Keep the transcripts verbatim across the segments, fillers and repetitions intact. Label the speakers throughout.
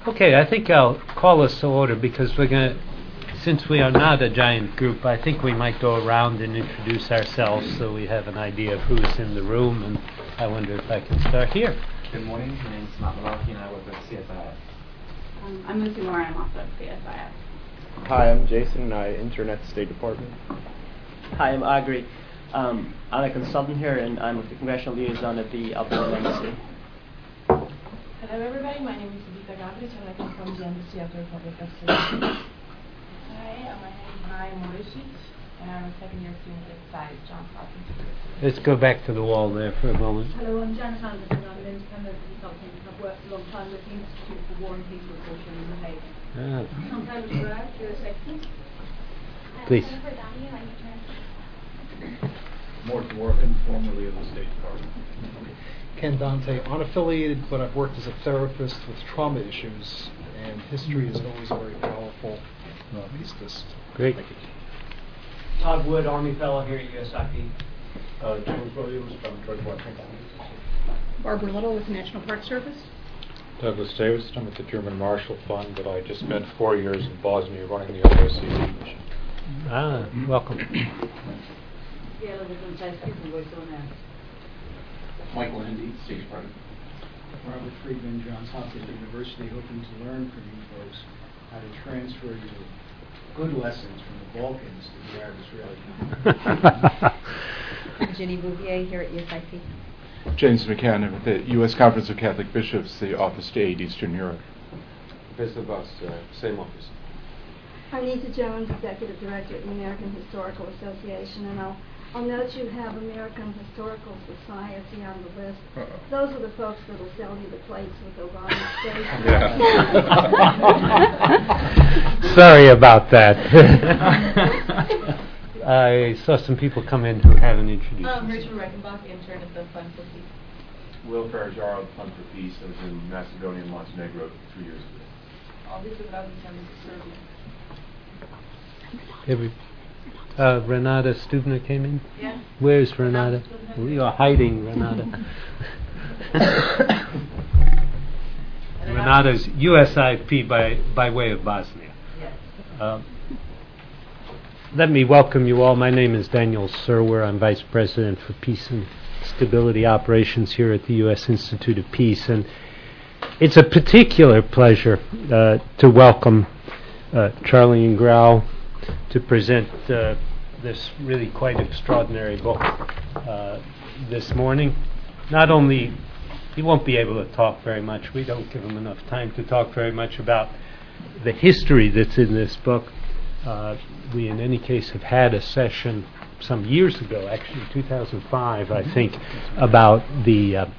Speaker 1: Okay, I think I'll call us to order because we're going to, since we are not a giant group, I think we might go around and introduce ourselves so we have an idea of who's in the room, and I wonder if I can start here.
Speaker 2: Good morning, my name is Matt Malarkey and I work with C S I S.
Speaker 3: Um, I'm Lucy Moore, I'm also at C S I S.
Speaker 4: Hi, I'm Jason, and I intern at the State Department.
Speaker 5: Hi, I'm Agri. Um, I'm a consultant here, and I'm with the Congressional Liaison at the Alberta Embassy.
Speaker 6: Hello everybody, my name is Edita Gabric and I come from the Embassy of the Republic of Sweden.
Speaker 3: Hi, uh, my name is Maya Morisic and I'm a second year student at S I E S Johns Hopkins.
Speaker 1: Let's go back to the wall there for a moment.
Speaker 7: Hello, I'm Janet Anderson. I'm an independent consultant. I've worked a long time with the Institute for War and Peace Reporting in The Hague.
Speaker 1: Ah.
Speaker 7: I'm Pamela Bragg, here at Sexton.
Speaker 1: Please.
Speaker 8: Mort Dworkin, formerly of the State Department.
Speaker 9: Ken Dante, unaffiliated, but I've worked as a therapist with trauma issues, and history is always a very powerful uh, piece of this.
Speaker 1: Great.
Speaker 9: Thank you.
Speaker 5: Todd Wood, Army Fellow here at U S I P.
Speaker 8: Uh, James Williams from George Washington.
Speaker 7: Barbara Little with the National Park Service.
Speaker 10: Douglas Davis, I'm with the German Marshall Fund, but I just spent four years in Bosnia running the O S C E mission.
Speaker 1: Ah, welcome.
Speaker 2: Michael Lindy, State Department.
Speaker 11: Robert Friedman, Johns Hopkins University, hoping to learn from you folks how to transfer your good lessons from the Balkans to the Arab-Israeli conflict.
Speaker 12: I'm Ginny Bouvier here at U S I P.
Speaker 13: James McCann with the U S Conference of Catholic Bishops, the Office to Aid Eastern Europe.
Speaker 10: Professor Voss, uh, same office.
Speaker 14: I'm Nita Jones, Executive Director at the American Historical Association, and I'll, I'll note you have American Historical Society on the list. Uh-oh. Those are the folks that will sell you the plates with Obama's face.
Speaker 1: Yeah. Sorry about that. I saw some people come in who haven't introduced
Speaker 6: Um,
Speaker 1: themselves.
Speaker 6: Rachel Reichenbach, intern at the Fund for Peace.
Speaker 15: Will Ferrajaro, Fund for Peace. I was in Macedonia and Montenegro three years ago.
Speaker 6: Obviously, without intending to Serbia.
Speaker 1: Every, uh, Renata Stubner came in?
Speaker 6: Yeah.
Speaker 1: Where's Renata? We are hiding, Renata. Renata's U S I P by, by way of Bosnia.
Speaker 6: Yes.
Speaker 1: Um, let me welcome you all. My name is Daniel Serwer. I'm Vice President for Peace and Stability Operations here at the U S Institute of Peace. And it's a particular pleasure uh, to welcome uh, Charlie Ingrao to present uh, this really quite extraordinary book uh, this morning. Not only, he won't be able to talk very much. We don't give him enough time to talk very much about the history that's in this book. Uh, we, in any case, have had a session some years ago, actually two thousand five, I think, about the uh,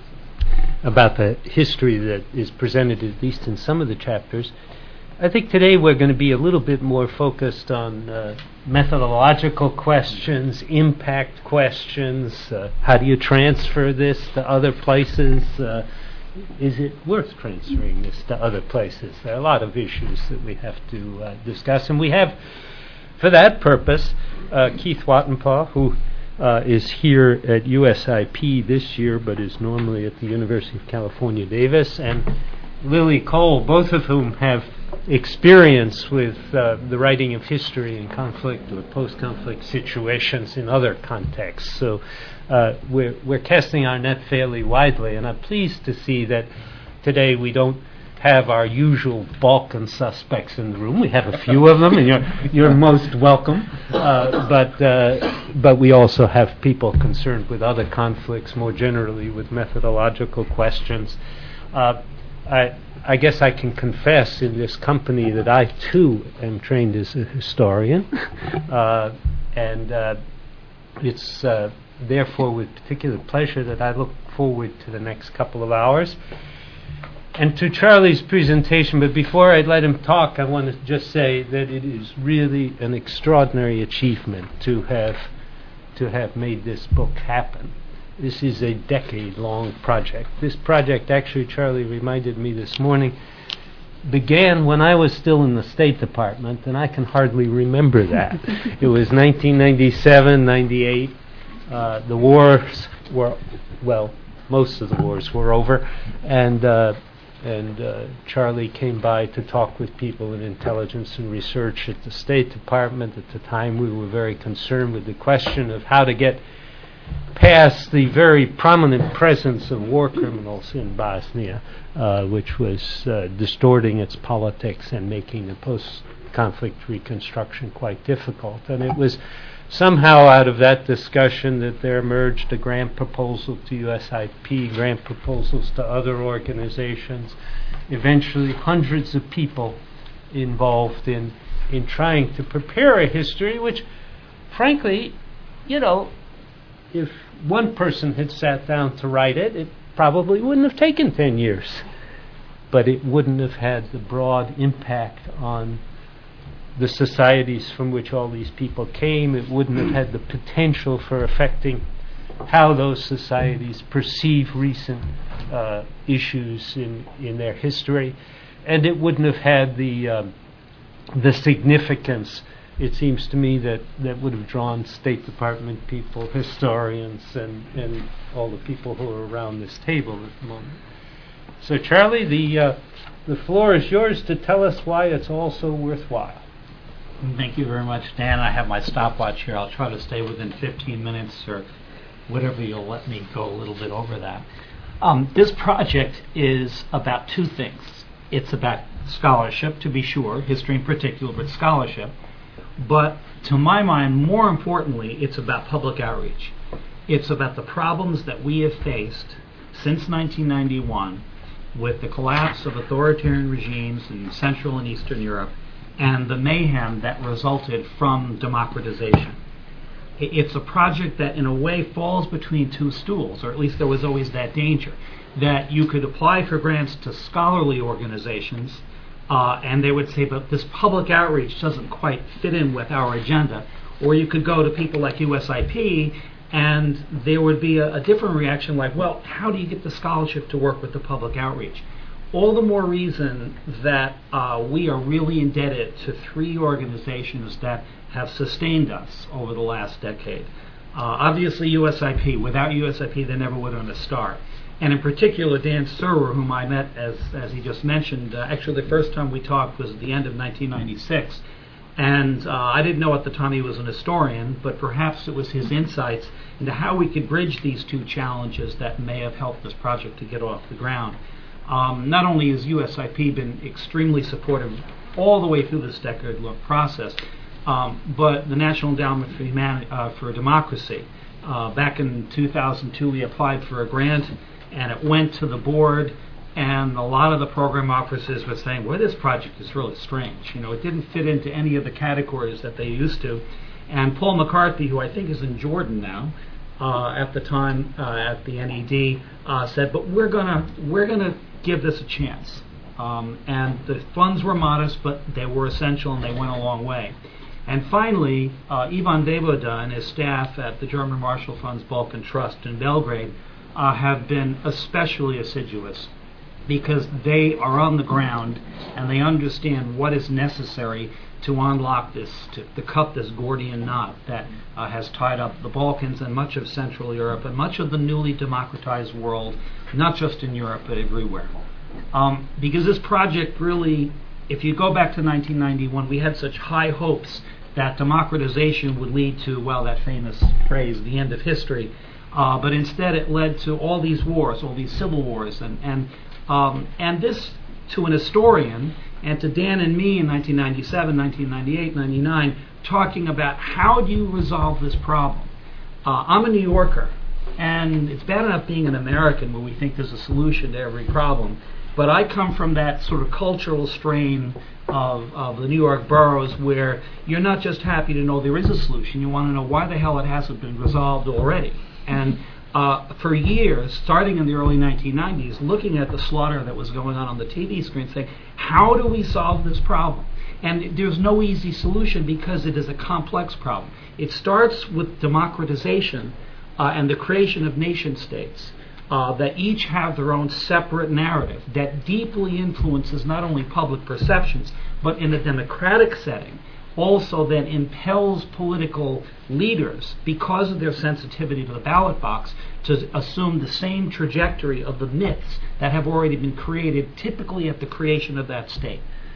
Speaker 1: about the history that is presented, at least in some of the chapters. I think today we're going to be a little bit more focused on uh, methodological questions, impact questions. Uh, how do you transfer this to other places? Uh, is it worth transferring this to other places? There are a lot of issues that we have to uh, discuss, and we have, for that purpose, uh, Keith Wattenpaugh, who uh, is here at U S I P this year, but is normally at the University of California, Davis, and Lily Cole, both of whom have experience with uh, the writing of history in conflict or post-conflict situations in other contexts. So uh, we're, we're casting our net fairly widely, and I'm pleased to see that today we don't have our usual Balkan suspects in the room. We have a few of them, and you're, you're most welcome. Uh, but, uh, but we also have people concerned with other conflicts, more generally with methodological questions. Uh, I, I guess I can confess in this company that I too am trained as a historian, uh, and uh, it's uh, therefore with particular pleasure that I look forward to the next couple of hours and to Charlie's presentation. But before I let him talk, I want to just say that it is really an extraordinary achievement to have to have made this book happen. This is a decade-long project. This project, actually, Charlie reminded me this morning, began when I was still in the State Department, and I can hardly remember that. It was nineteen ninety-seven, ninety-eight. Uh, the wars were, well, most of the wars were over, and uh, And uh, Charlie came by to talk with people in intelligence and research at the State Department. At the time, we were very concerned with the question of how to get past the very prominent presence of war criminals in Bosnia, uh, which was uh, distorting its politics and making the post-conflict reconstruction quite difficult. And it was somehow out of that discussion that there emerged a grant proposal to U S I P, grant proposals to other organizations, eventually hundreds of people involved in, in trying to prepare a history which, frankly, you know, if one person had sat down to write it, it probably wouldn't have taken ten years. But it wouldn't have had the broad impact on the societies from which all these people came. It wouldn't have had the potential for affecting how those societies perceive recent uh, issues in, in their history. And it wouldn't have had the um, the significance, it seems to me, that, that would have drawn State Department people, historians, and, and all the people who are around this table at the moment. So, Charlie, the uh, the floor is yours to tell us why it's all so worthwhile.
Speaker 16: Thank you very much, Dan. I have my stopwatch here. I'll try to stay within fifteen minutes or whatever you'll let me go a little bit over that. Um, this project is about two things. It's about scholarship, to be sure, history in particular, but scholarship. But to my mind, more importantly, it's about public outreach. It's about the problems that we have faced since nineteen ninety-one with the collapse of authoritarian regimes in Central and Eastern Europe and the mayhem that resulted from democratization. It's a project that in a way falls between two stools, or at least there was always that danger, that you could apply for grants to scholarly organizations uh, and they would say, but this public outreach doesn't quite fit in with our agenda. Or you could go to people like U S I P and there would be a, a different reaction like, well, how do you get the scholarship to work with the public outreach? All the more reason that uh, we are really indebted to three organizations that have sustained us over the last decade. Uh, obviously U S I P. Without U S I P, they never would have start. And in particular, Dan Serwer, whom I met, as as he just mentioned, uh, actually the first time we talked was at the end of nineteen ninety-six. And uh, I didn't know at the time he was an historian, but perhaps it was his insights into how we could bridge these two challenges that may have helped this project to get off the ground. Um, not only has U S I P been extremely supportive all the way through this decade-long process, um, but the National Endowment for, Humani- uh, for Democracy, uh, back in two thousand two we applied for a grant, and it went to the board, and a lot of the program officers were saying, well, this project is really strange. You know, it didn't fit into any of the categories that they used to. And Paul McCarthy, who I think is in Jordan now, uh, at the time uh, at the N E D, uh, said, but we're gonna we're gonna give this a chance. Um, and the funds were modest, but they were essential, and they went a long way. And finally, uh, Ivan Deboda and his staff at the German Marshall Fund's Balkan Trust in Belgrade uh, have been especially assiduous, because they are on the ground and they understand what is necessary to unlock this, to, to cut this Gordian knot that uh, has tied up the Balkans and much of Central Europe and much of the newly democratized world, not just in Europe but everywhere. Um, because this project really, if you go back to nineteen ninety-one, we had such high hopes that democratization would lead to, well, that famous phrase, the end of history, uh, but instead it led to all these wars, all these civil wars, and, and Um, and this, to an historian, and to Dan and me in nineteen ninety-seven, nineteen ninety-eight, ninety-nine, talking about how do you resolve this problem. Uh, I'm a New Yorker, and it's bad enough being an American where we think there's a solution to every problem, but I come from that sort of cultural strain of, of the New York boroughs where you're not just happy to know there is a solution, you want to know why the hell it hasn't been resolved already. And Uh, for years, starting in the early nineteen nineties, looking at the slaughter that was going on on the T V screen, saying, how do we solve this problem? And there's no easy solution because it is a complex problem. It starts with democratization uh, and the creation of nation states uh, that each have their own separate narrative that deeply influences not only public perceptions, but in a democratic setting, also then impels political leaders, because of their sensitivity to the ballot box, to assume the same trajectory of the myths that have already been created, typically at the creation of that state.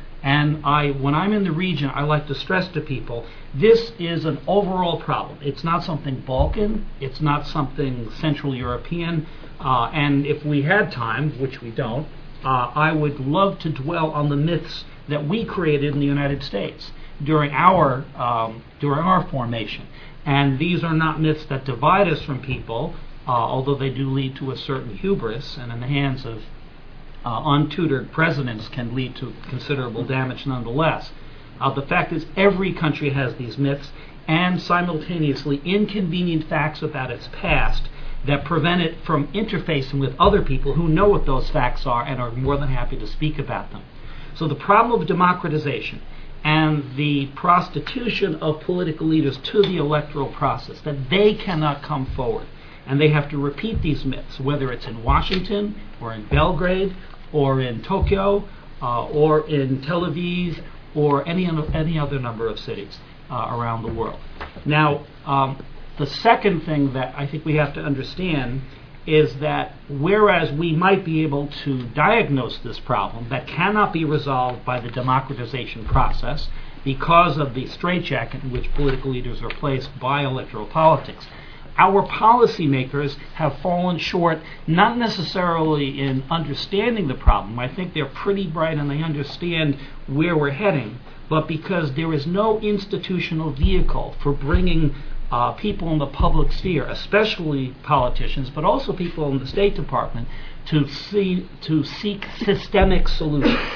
Speaker 16: And I, when I'm in the region, I like to stress to people, this is an overall problem. It's not something Balkan, it's not something Central European, uh, and if we had time, which we don't, uh, I would love to dwell on the myths that we created in the United States during our um, during our formation. And these are not myths that divide us from people, uh, although they do lead to a certain hubris, and in the hands of uh, untutored presidents can lead to considerable damage nonetheless. Uh, the fact is, every country has these myths, and simultaneously inconvenient facts about its past that prevent it from interfacing with other people who know what those facts are and are more than happy to speak about them. So the problem of democratization and the prostitution of political leaders to the electoral process, that they cannot come forward, and they have to repeat these myths, whether it's in Washington or in Belgrade or in Tokyo uh, or in Tel Aviv or any, any other number of cities uh, around the world. Now, um, the second thing that I think we have to understand is that whereas we might be able to diagnose this problem, that cannot be resolved by the democratization process because of the straitjacket in which political leaders are placed by electoral politics. Our policymakers have fallen short, not necessarily in understanding the problem. I think they're pretty bright and they understand where we're heading, but because there is no institutional vehicle for bringing Uh, people in the public sphere, especially politicians, but also people in the State Department, to see to seek systemic solutions.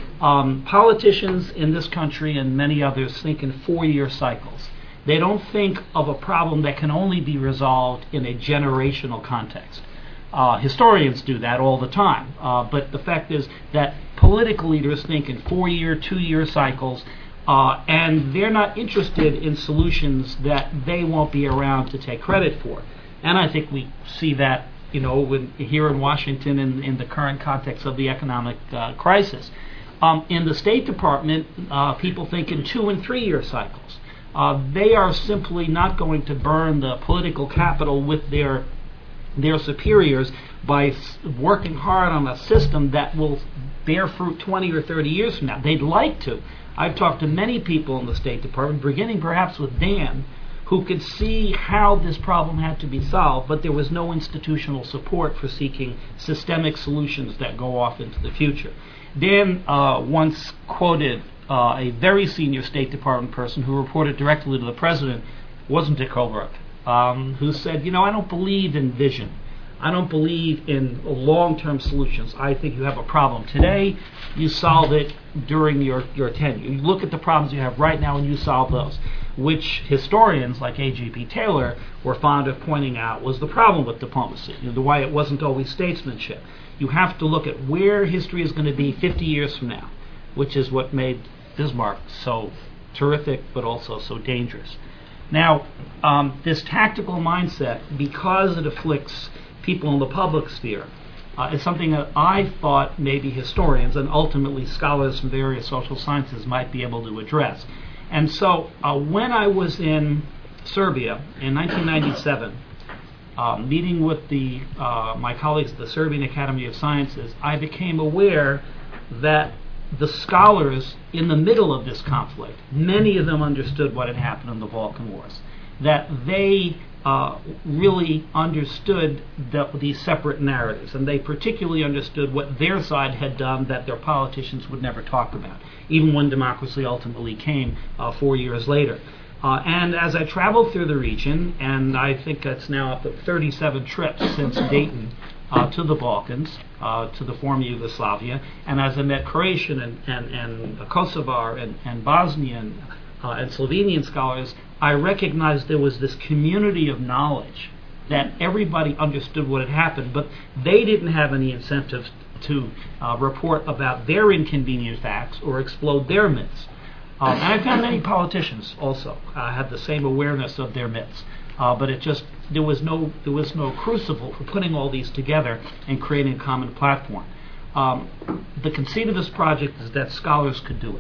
Speaker 16: Um, politicians in this country and many others think in four-year cycles. They don't think of a problem that can only be resolved in a generational context. Uh, historians do that all the time, uh, but the fact is that political leaders think in four-year, two-year cycles. Uh, and they're not interested in solutions that they won't be around to take credit for. And I think we see that, you know, when, here in Washington in, in the current context of the economic uh, crisis. Um, in the State Department, uh, people think in two and three-year cycles. Uh, they are simply not going to burn the political capital with their their superiors by s- working hard on a system that will bear fruit twenty or thirty years from now. They'd like to. I've talked to many people in the State Department, beginning perhaps with Dan, who could see how this problem had to be solved, but there was no institutional support for seeking systemic solutions that go off into the future. Dan uh, once quoted uh, a very senior State Department person who reported directly to the President, wasn't Dick Holbrooke, um, who said, you know, I don't believe in vision. I don't believe in long-term solutions. I think you have a problem today, you solve it during your, your tenure. You look at the problems you have right now and you solve those, which historians like A G P Taylor were fond of pointing out was the problem with diplomacy, you know, the why it wasn't always statesmanship. You have to look at where history is going to be fifty years from now, which is what made Bismarck so terrific but also so dangerous. Now, um, this tactical mindset, because it afflicts people in the public sphere, uh, is something that I thought maybe historians and ultimately scholars from various social sciences might be able to address. And so uh, when I was in Serbia in nineteen ninety-seven, uh, meeting with the uh, my colleagues at the Serbian Academy of Sciences, I became aware that the scholars in the middle of this conflict, many of them understood what had happened in the Balkan Wars, that they uh, really understood the, these separate narratives, and they particularly understood what their side had done that their politicians would never talk about, even when democracy ultimately came uh, four years later. Uh, and as I traveled through the region, and I think it's now up to thirty-seven trips since Dayton uh, to the Balkans, uh, to the former Yugoslavia, and as I met Croatian and, and, and Kosovar and, and Bosnian uh, and Slovenian scholars, I recognized there was this community of knowledge that everybody understood what had happened, but they didn't have any incentive to uh, report about their inconvenient facts or explode their myths. Um, and I found many politicians also uh, had the same awareness of their myths, uh, but it just there was no there was no crucible for putting all these together and creating a common platform. Um, the conceit of this project is that scholars could do it.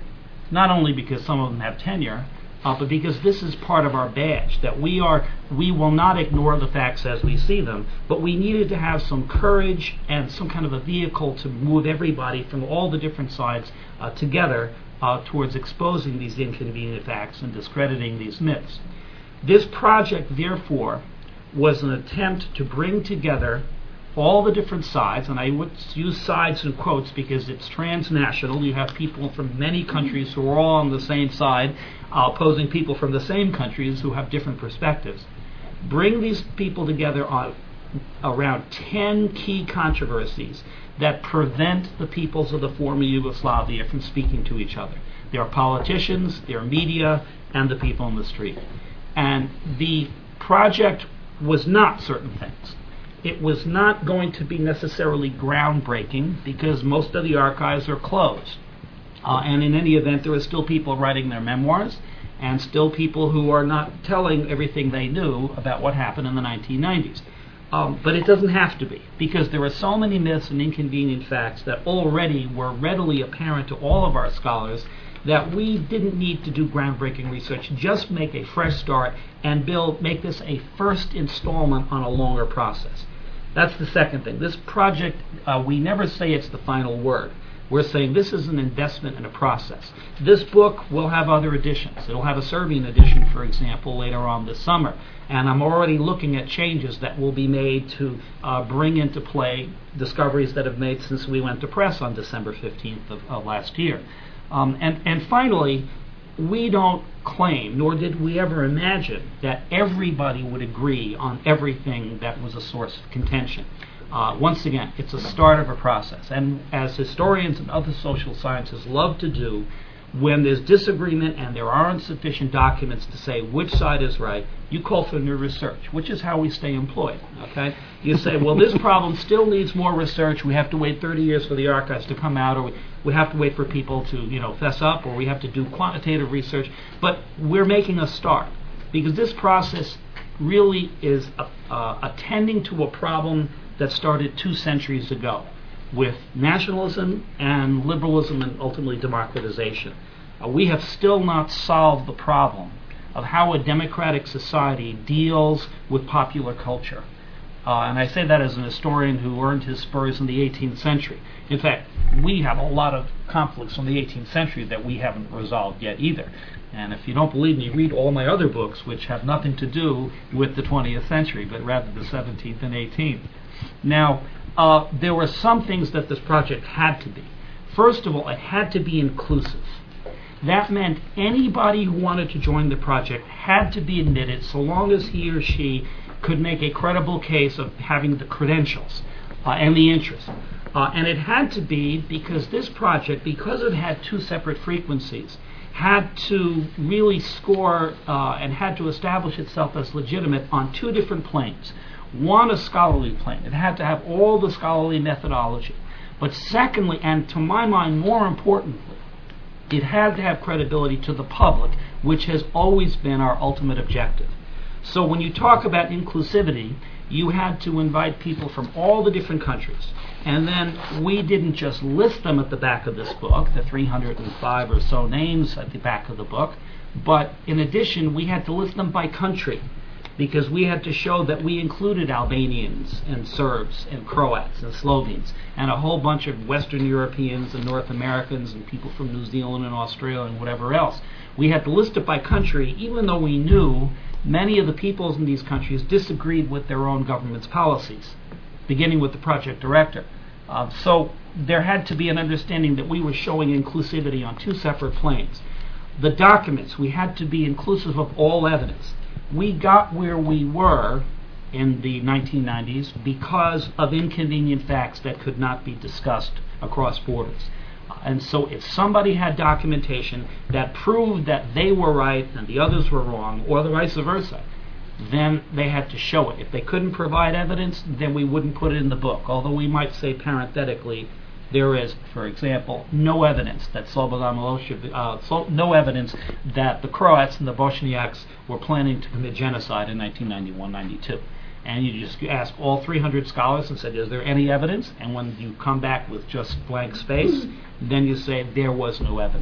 Speaker 16: not only because some of them have tenure, uh, but because this is part of our badge, that we are we will not ignore the facts as we see them, but we needed to have some courage and some kind of a vehicle to move everybody from all the different sides uh, together uh, towards exposing these inconvenient facts and discrediting these myths. This project, therefore, was an attempt to bring together all the different sides, and I would use sides in quotes because it's transnational. You have people from many countries who are all on the same side, uh, opposing people from the same countries who have different perspectives. Bring these people together on around ten key controversies that prevent the peoples of the former Yugoslavia from speaking to each other. There are politicians, there are media, and the people on the street. And the project was not certain things. It was not going to be necessarily groundbreaking because most of the archives are closed. Uh, and in any event, there are still people writing their memoirs and still people who are not telling everything they knew about what happened in the nineteen nineties. Um, but it doesn't have to be, because there are so many myths and inconvenient facts that already were readily apparent to all of our scholars that we didn't need to do groundbreaking research, just make a fresh start and build, make this a first installment on a longer process. That's the second thing. This project, uh, we never say it's the final word. We're saying this is an investment in a process. This book will have other editions. It'll have a Serbian edition, for example, later on this summer. And I'm already looking at changes that will be made to uh, bring into play discoveries that have made since we went to press on December fifteenth of, of last year. Um, and, and finally, we don't claim, nor did we ever imagine, that everybody would agree on everything that was a source of contention. Uh, once again, it's a start of a process. And as historians and other social sciences love to do, when there's disagreement and there aren't sufficient documents to say which side is right, you call for new research, which is how we stay employed. Okay? You say, well, this problem still needs more research. We have to wait thirty years for the archives to come out, or we, we have to wait for people to, you know, fess up, or we have to do quantitative research. But we're making a start, because this process really is uh, uh, attending to a problem that started two centuries ago, with nationalism and liberalism and ultimately democratization. Uh, we have still not solved the problem of how a democratic society deals with popular culture. Uh, and I say that as an historian who earned his spurs in the eighteenth century. In fact, we have a lot of conflicts from the eighteenth century that we haven't resolved yet either. And if you don't believe me, read all my other books, which have nothing to do with the twentieth century, but rather the seventeenth and eighteenth. Now, uh, there were some things that this project had to be. First of all, it had to be inclusive. That meant anybody who wanted to join the project had to be admitted, so long as he or she could make a credible case of having the credentials uh, and the interest. Uh, and it had to be because this project, because it had two separate frequencies, had to really score uh, and had to establish itself as legitimate on two different planes. One, a scholarly plane. It had to have all the scholarly methodology. But secondly, and to my mind more importantly, it had to have credibility to the public, which has always been our ultimate objective. So when you talk about inclusivity, you had to invite people from all the different countries. And then we didn't just list them at the back of this book, the three hundred five or so names at the back of the book, but in addition, we had to list them by country, because we had to show that we included Albanians and Serbs and Croats and Slovenes and a whole bunch of Western Europeans and North Americans and people from New Zealand and Australia and whatever else. We had to list it by country, even though we knew many of the peoples in these countries disagreed with their own government's policies, beginning with the project director. Uh, so there had to be an understanding that we were showing inclusivity on two separate planes. The documents, we had to be inclusive of all evidence. We got where we were in the nineteen nineties because of inconvenient facts that could not be discussed across borders. And so if somebody had documentation that proved that they were right and the others were wrong, or the vice versa, then they had to show it. If they couldn't provide evidence, then we wouldn't put it in the book, although we might say parenthetically, there is, for example, no evidence that Slobodan Milosevic, uh, so, no evidence that the Croats and the Bosniaks were planning to commit genocide in nineteen ninety-one ninety-two. And you just ask all three hundred scholars and said, is there any evidence? And when you come back with just blank space, then you say there was no evidence.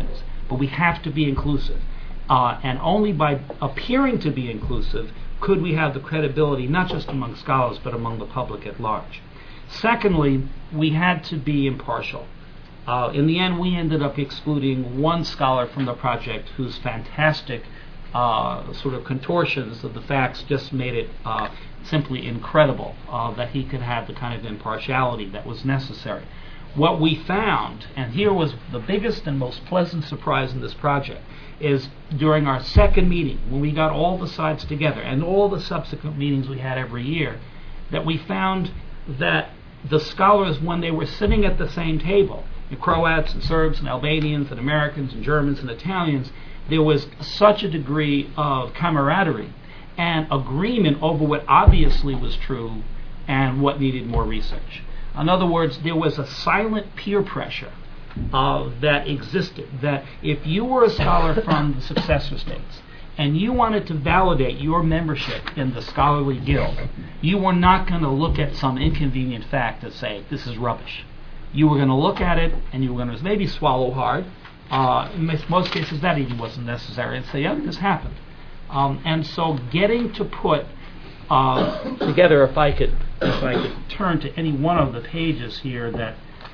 Speaker 16: but we have to be inclusive. Uh, and only by appearing to be inclusive could we have the credibility, not just among scholars, but among the public at large. Secondly, we had to be impartial. Uh, in the end, we ended up excluding one scholar from the project whose fantastic uh, sort of contortions of the facts just made it uh, simply incredible uh, that he could have the kind of impartiality that was necessary. What we found, and here was the biggest and most pleasant surprise in this project, is during our second meeting, when we got all the sides together, and all the subsequent meetings we had every year, that we found that the scholars, when they were sitting at the same table, the Croats and Serbs and Albanians and Americans and Germans and Italians, there was such a degree of camaraderie and agreement over what obviously was true and what needed more research. In other words, there was a silent peer pressure uh, that existed, that if you were a scholar from the successor states and you wanted to validate your membership in the scholarly guild, you were not going to look at some inconvenient fact and say, this is rubbish. You were going to look at it and you were going to maybe swallow hard. Uh, in most cases that even wasn't necessary, and say, yeah, this happened. Um, and so getting to put uh, together, if I could if I could turn to any one of the pages here, that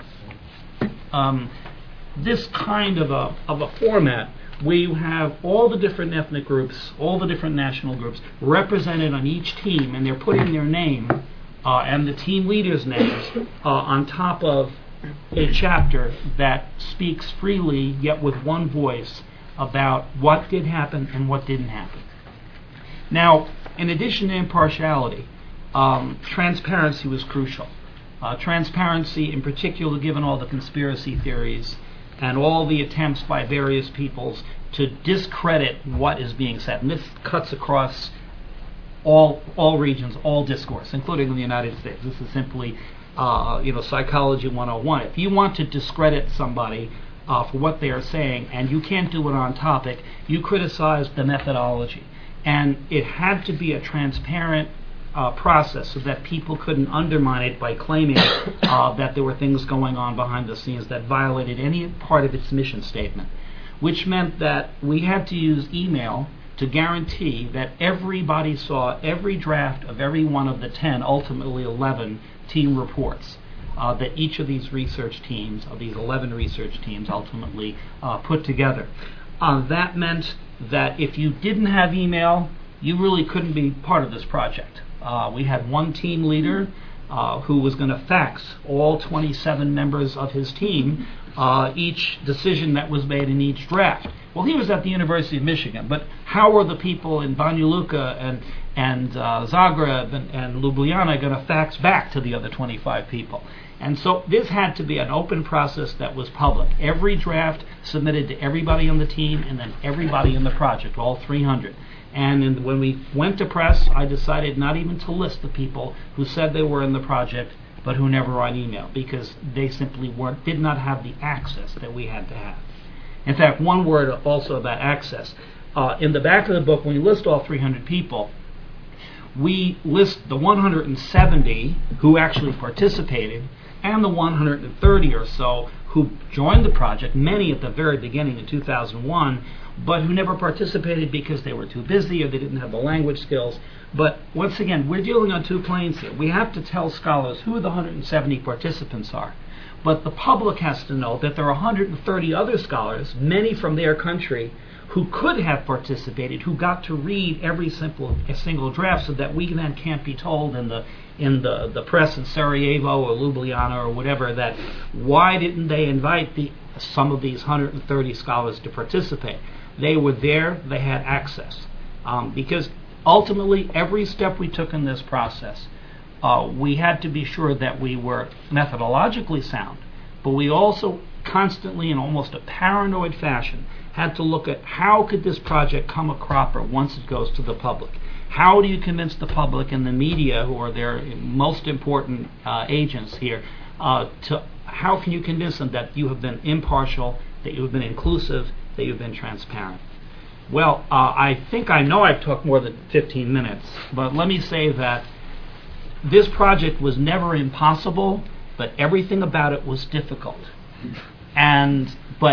Speaker 16: um, this kind of a of a format, we have all the different ethnic groups, all the different national groups represented on each team, and they're putting their name uh, and the team leaders' names uh, on top of a chapter that speaks freely, yet with one voice, about what did happen and what didn't happen. Now, in addition to impartiality, um, transparency was crucial. Uh, transparency, in particular, given all the conspiracy theories and all the attempts by various peoples to discredit what is being said. And this cuts across all all regions, all discourse, including in the United States. This is simply uh, you know, psychology one oh one. If you want to discredit somebody uh, for what they are saying, and you can't do it on topic, you criticize the methodology. And it had to be a transparent uh, process so that people couldn't undermine it by claiming uh, that there were things going on behind the scenes that violated any part of its mission statement, which meant that we had to use email to guarantee that everybody saw every draft of every one of the ten, ultimately eleven, team reports uh, that each of these research teams, of these eleven research teams, ultimately uh, put together. Uh, that meant that if you didn't have email, you really couldn't be part of this project. Uh, we had one team leader uh, who was going to fax all twenty-seven members of his team uh, each decision that was made in each draft. Well, he was at the University of Michigan, but how were the people in Banja Luka and and uh, Zagreb and, and Ljubljana going to fax back to the other twenty-five people? And so this had to be an open process that was public. Every draft submitted to everybody on the team and then everybody in the project, all three hundred. And in, when we went to press, I decided not even to list the people who said they were in the project but who never were on email, because they simply weren't, did not have the access that we had to have. In fact, one word also about access. Uh, in the back of the book, when we list all three hundred people, we list the one hundred seventy who actually participated and the one hundred thirty or so who joined the project, many at the very beginning in two thousand one, but who never participated because they were too busy or they didn't have the language skills. But once again, we're dealing on two planes here. We have to tell scholars who the one hundred seventy participants are. But the public has to know that there are one hundred thirty other scholars, many from their country, who could have participated, who got to read every simple a single draft, so that we then can't be told in the in the, the press in Sarajevo or Ljubljana or whatever that why didn't they invite the some of these one hundred thirty scholars to participate. They were there, they had access. Um, because ultimately, every step we took in this process, uh, we had to be sure that we were methodologically sound, but we also constantly, in almost a paranoid fashion, had to look at how could this project come a cropper once it goes to the public. How do you convince the public and the media, who are their most important uh, agents here, uh, to how can you convince them that you have been impartial, that you have been inclusive, that you've been transparent? Well, uh, I think I know I've talked more than fifteen minutes, but let me say that this project was never impossible, but everything about it was difficult. And but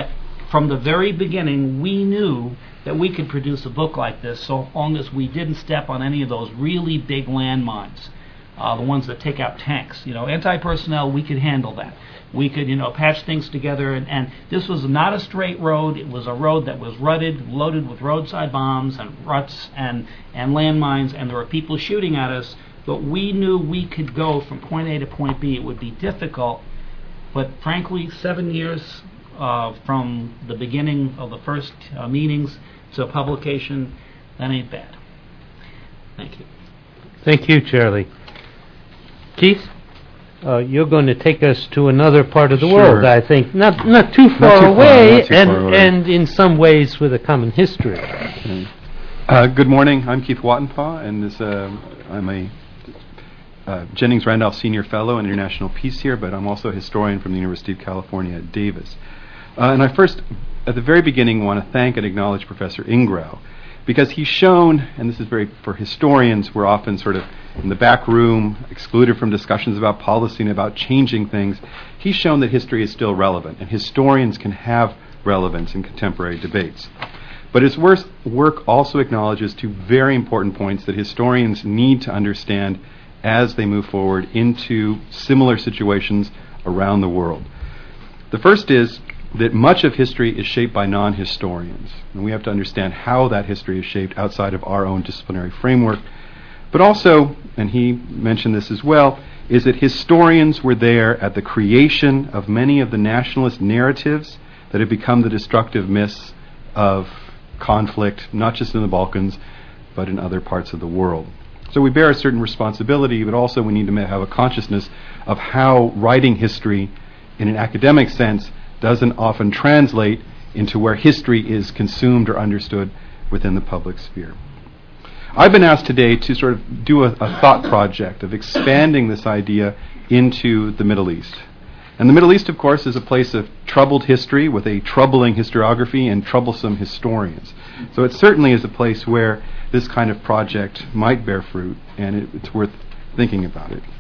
Speaker 16: from the very beginning, we knew that we could produce a book like this so long as we didn't step on any of those really big landmines, uh, the ones that take out tanks. You know, anti-personnel, we could handle that. We could, you know, patch things together, and, and this was not a straight road. It was a road that was rutted, loaded with roadside bombs and ruts and, and landmines, and there were people shooting at us, but we knew we could go from point A to point B. It would be difficult, but frankly, seven years uh, from the beginning of the first uh, meetings to publication, that ain't bad. Thank you.
Speaker 1: Thank you, Charlie. Keith, uh, you're going to take us to another part of the
Speaker 17: Sure.
Speaker 1: world, I think. Not not too far,
Speaker 17: Not too far,
Speaker 1: away,
Speaker 17: not too
Speaker 1: and,
Speaker 17: far away.
Speaker 1: and in some ways with a common history.
Speaker 17: Uh, good morning. I'm Keith Wattenpaugh, and this, uh, I'm a uh, Jennings Randolph Senior Fellow in International Peace here, but I'm also a historian from the University of California at Davis. Uh, and I first, at the very beginning, want to thank and acknowledge Professor Ingrao, because he's shown, and this is very, for historians, we're often sort of in the back room, excluded from discussions about policy and about changing things. He's shown that history is still relevant, and historians can have relevance in contemporary debates. But his work also acknowledges two very important points that historians need to understand as they move forward into similar situations around the world. The first is that much of history is shaped by non-historians, and we have to understand how that history is shaped outside of our own disciplinary framework. But also, and he mentioned this as well, is that historians were there at the creation of many of the nationalist narratives that have become the destructive myths of conflict, not just in the Balkans, but in other parts of the world. So we bear a certain responsibility, but also we need to have a consciousness of how writing history in an academic sense doesn't often translate into where history is consumed or understood within the public sphere. I've been asked today to sort of do a, a thought project of expanding this idea into the Middle East. And the Middle East, of course, is a place of troubled history with a troubling historiography and troublesome historians. So it certainly is a place where this kind of project might bear fruit, and it, it's worth thinking about it.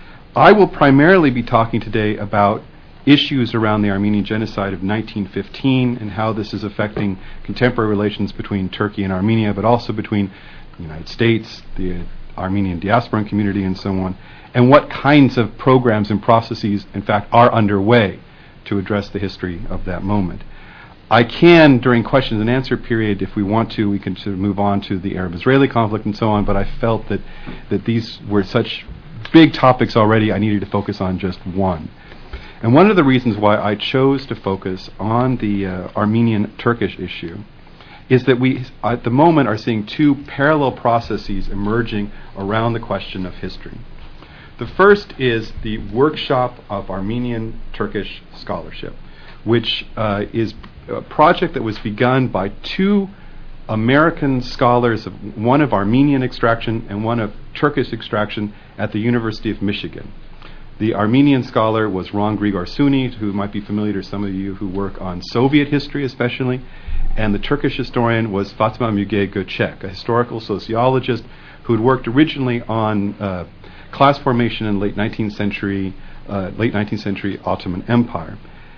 Speaker 17: I will primarily be talking today about issues around the Armenian genocide of nineteen fifteen and how this is affecting contemporary relations between Turkey and Armenia, but also between the United States, the Armenian diasporan community, and so on, and what kinds of programs and processes, in fact, are underway to address the history of that moment. I can, during questions and answer period, if we want to, we can sort of move on to the Arab-Israeli conflict and so on, but I felt that, that these were such big topics already, I needed to focus on just one. And one of the reasons why I chose to focus on the uh, Armenian-Turkish issue is that we, at the moment, are seeing two parallel processes emerging around the question of history. The first is the Workshop of Armenian-Turkish Scholarship, which uh, is a project that was begun by two American scholars, of one of Armenian extraction and one of Turkish extraction at the University of Michigan. The Armenian scholar was Ron Grigorsuni, who might be familiar to some of you who work on Soviet history especially, and the Turkish historian was Fatma Müge Göçek, a historical sociologist who had worked originally on uh, class formation in late nineteenth century, uh, late nineteenth century Ottoman Empire.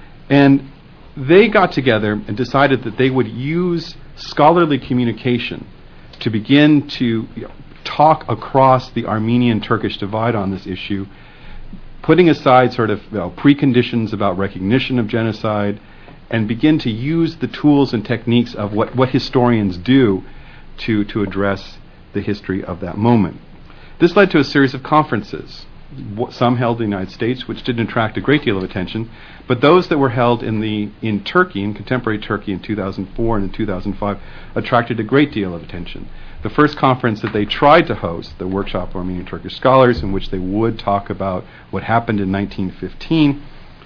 Speaker 17: And they got together and decided that they would use scholarly communication to begin to you know, talk across the Armenian-Turkish divide on this issue, putting aside sort of you know, preconditions about recognition of genocide, and begin to use the tools and techniques of what, what historians do to, to address the history of that moment. This led to a series of conferences, some held in the United States, which didn't attract a great deal of attention, but those that were held in the in Turkey, in contemporary Turkey in two thousand four and in two thousand five, attracted a great deal of attention. The first conference that they tried to host, the Workshop of Armenian Turkish Scholars, in which they would talk about what happened in nineteen fifteen,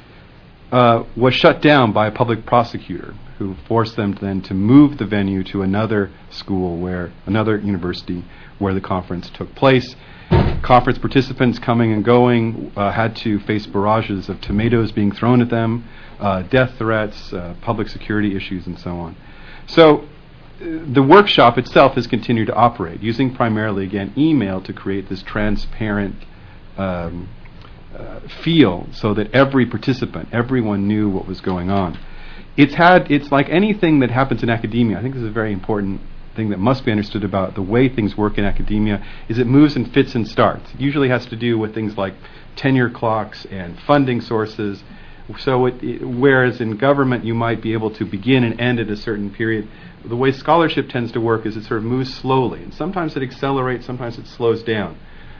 Speaker 17: uh, was shut down by a public prosecutor who forced them then to move the venue to another school, where another university where the conference took place. Conference participants coming and going uh, had to face barrages of tomatoes being thrown at them, uh, death threats, uh, public security issues, and so on. So uh, the workshop itself has continued to operate, using primarily, again, email to create this transparent um, uh, feel so that every participant, everyone knew what was going on. it's had, it's like anything that happens in academia. I think this is a very important thing that must be understood about the way things work in academia, is it moves in fits and starts. It usually has to do with things like tenure clocks and funding sources. So it, it, whereas in government you might be able to begin and end at a certain period, the way scholarship tends to work is it sort of moves slowly. And sometimes it accelerates, sometimes it slows down.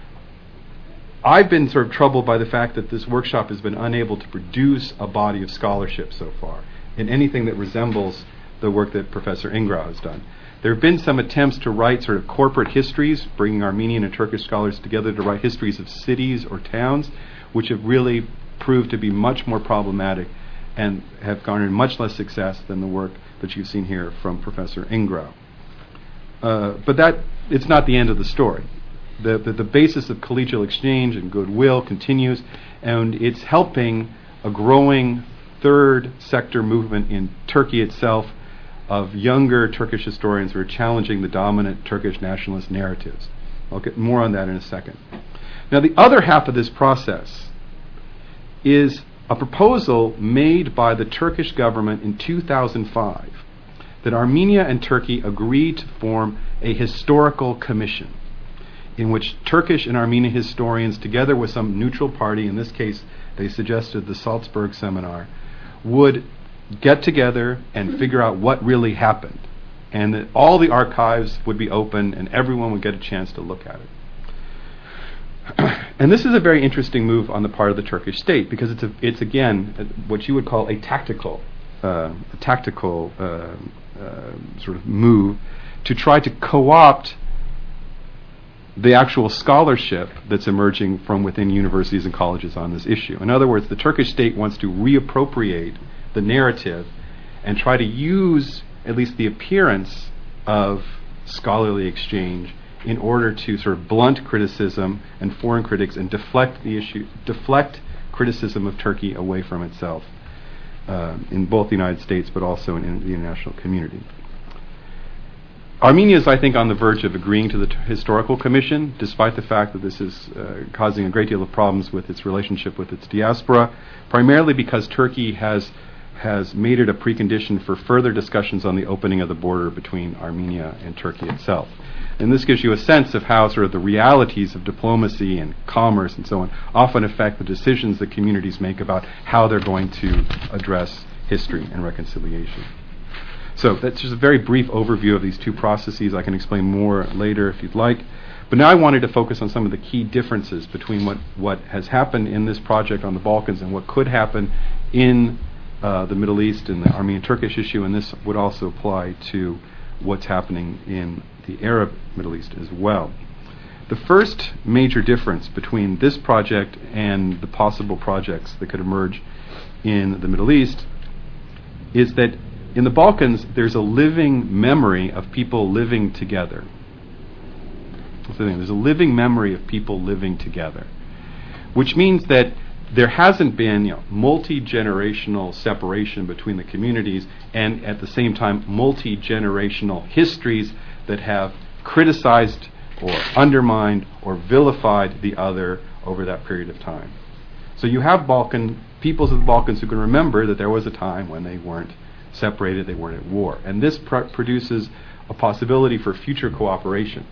Speaker 17: I've been sort of troubled by the fact that this workshop has been unable to produce a body of scholarship so far in anything that resembles the work that Professor Ingrao has done. There have been some attempts to write sort of corporate histories, bringing Armenian and Turkish scholars together to write histories of cities or towns, which have really proved to be much more problematic and have garnered much less success than the work that you've seen here from Professor Ingrao. Uh, but that it's not the end of the story. The, the, the basis of collegial exchange and goodwill continues, and it's helping a growing third sector movement in Turkey itself of younger Turkish historians who are challenging the dominant Turkish nationalist narratives. I'll get more on that in a second. Now, the other half of this process is a proposal made by the Turkish government in two thousand five that Armenia and Turkey agreed to form a historical commission in which Turkish and Armenian historians, together with some neutral party, in this case they suggested the Salzburg Seminar, would get together and figure out what really happened, and that all the archives would be open and everyone would get a chance to look at it. And this is a very interesting move on the part of the Turkish state, because it's a, it's again what you would call a tactical uh, a tactical uh, uh, sort of move to try to co-opt the actual scholarship that's emerging from within universities and colleges on this issue. In other words, the Turkish state wants to reappropriate the narrative and try to use at least the appearance of scholarly exchange in order to sort of blunt criticism and foreign critics and deflect the issue, deflect criticism of Turkey away from itself uh, in both the United States but also in, in the international community. Armenia is, I think, on the verge of agreeing to the t- historical commission, despite the fact that this is uh, causing a great deal of problems with its relationship with its diaspora, primarily because Turkey has has made it a precondition for further discussions on the opening of the border between Armenia and Turkey itself. And this gives you a sense of how sort of the realities of diplomacy and commerce and so on often affect the decisions that communities make about how they're going to address history and reconciliation. So that's just a very brief overview of these two processes. I can explain more later if you'd like. But now I wanted to focus on some of the key differences between what, what has happened in this project on the Balkans and what could happen in uh, the Middle East and the Armenian-Turkish issue, and this would also apply to what's happening in the Arab Middle East as well. The first major difference between this project and the possible projects that could emerge in the Middle East is that in the Balkans, there's a living memory of people living together. That's the thing. There's a living memory of people living together, which means that there hasn't been, you know, multi-generational separation between the communities, and at the same time, multi-generational histories that have criticized or undermined or vilified the other over that period of time. So you have Balkan peoples of the Balkans who can remember that there was a time when they weren't separated, they weren't at war. And this pr- produces a possibility for future cooperation.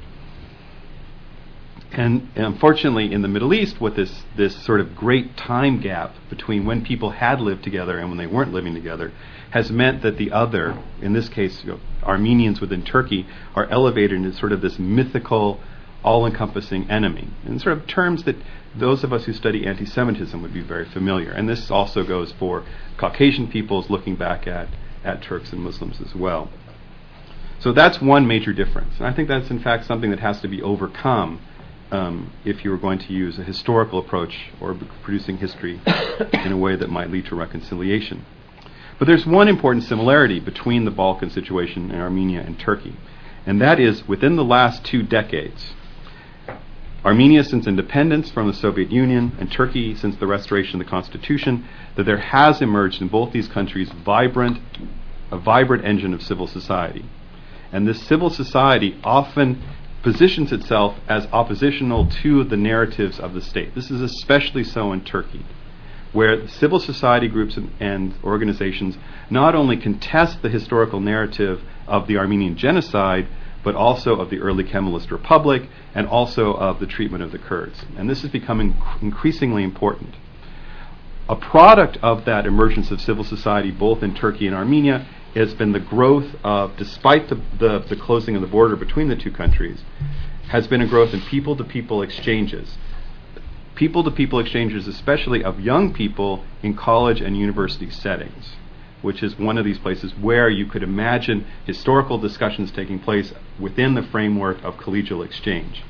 Speaker 17: And, and unfortunately, in the Middle East, with this, this sort of great time gap between when people had lived together and when they weren't living together, has meant that the other, in this case, you know, Armenians within Turkey, are elevated into sort of this mythical, all-encompassing enemy. In sort of terms that those of us who study anti-Semitism would be very familiar. And this also goes for Caucasian peoples looking back at, at Turks and Muslims as well. So that's one major difference. And I think that's, in fact, something that has to be overcome um, if you were going to use a historical approach or b- producing history in a way that might lead to reconciliation. But there's one important similarity between the Balkan situation in Armenia and Turkey, and that is within the last two decades, Armenia since independence from the Soviet Union and Turkey since the restoration of the Constitution, that there has emerged in both these countries vibrant, a vibrant engine of civil society. And this civil society often positions itself as oppositional to the narratives of the state. This is especially so in Turkey. where civil society groups and, and organizations not only contest the historical narrative of the Armenian genocide, but also of the early Kemalist Republic, and also of the treatment of the Kurds. And this is becoming increasingly important. A product of that emergence of civil society, both in Turkey and Armenia, has been the growth of, despite the, the, the closing of the border between the two countries, has been a growth in people-to-people exchanges. People-to-people exchanges, especially of young people in college and university settings, which is one of these places where you could imagine historical discussions taking place within the framework of collegial exchange.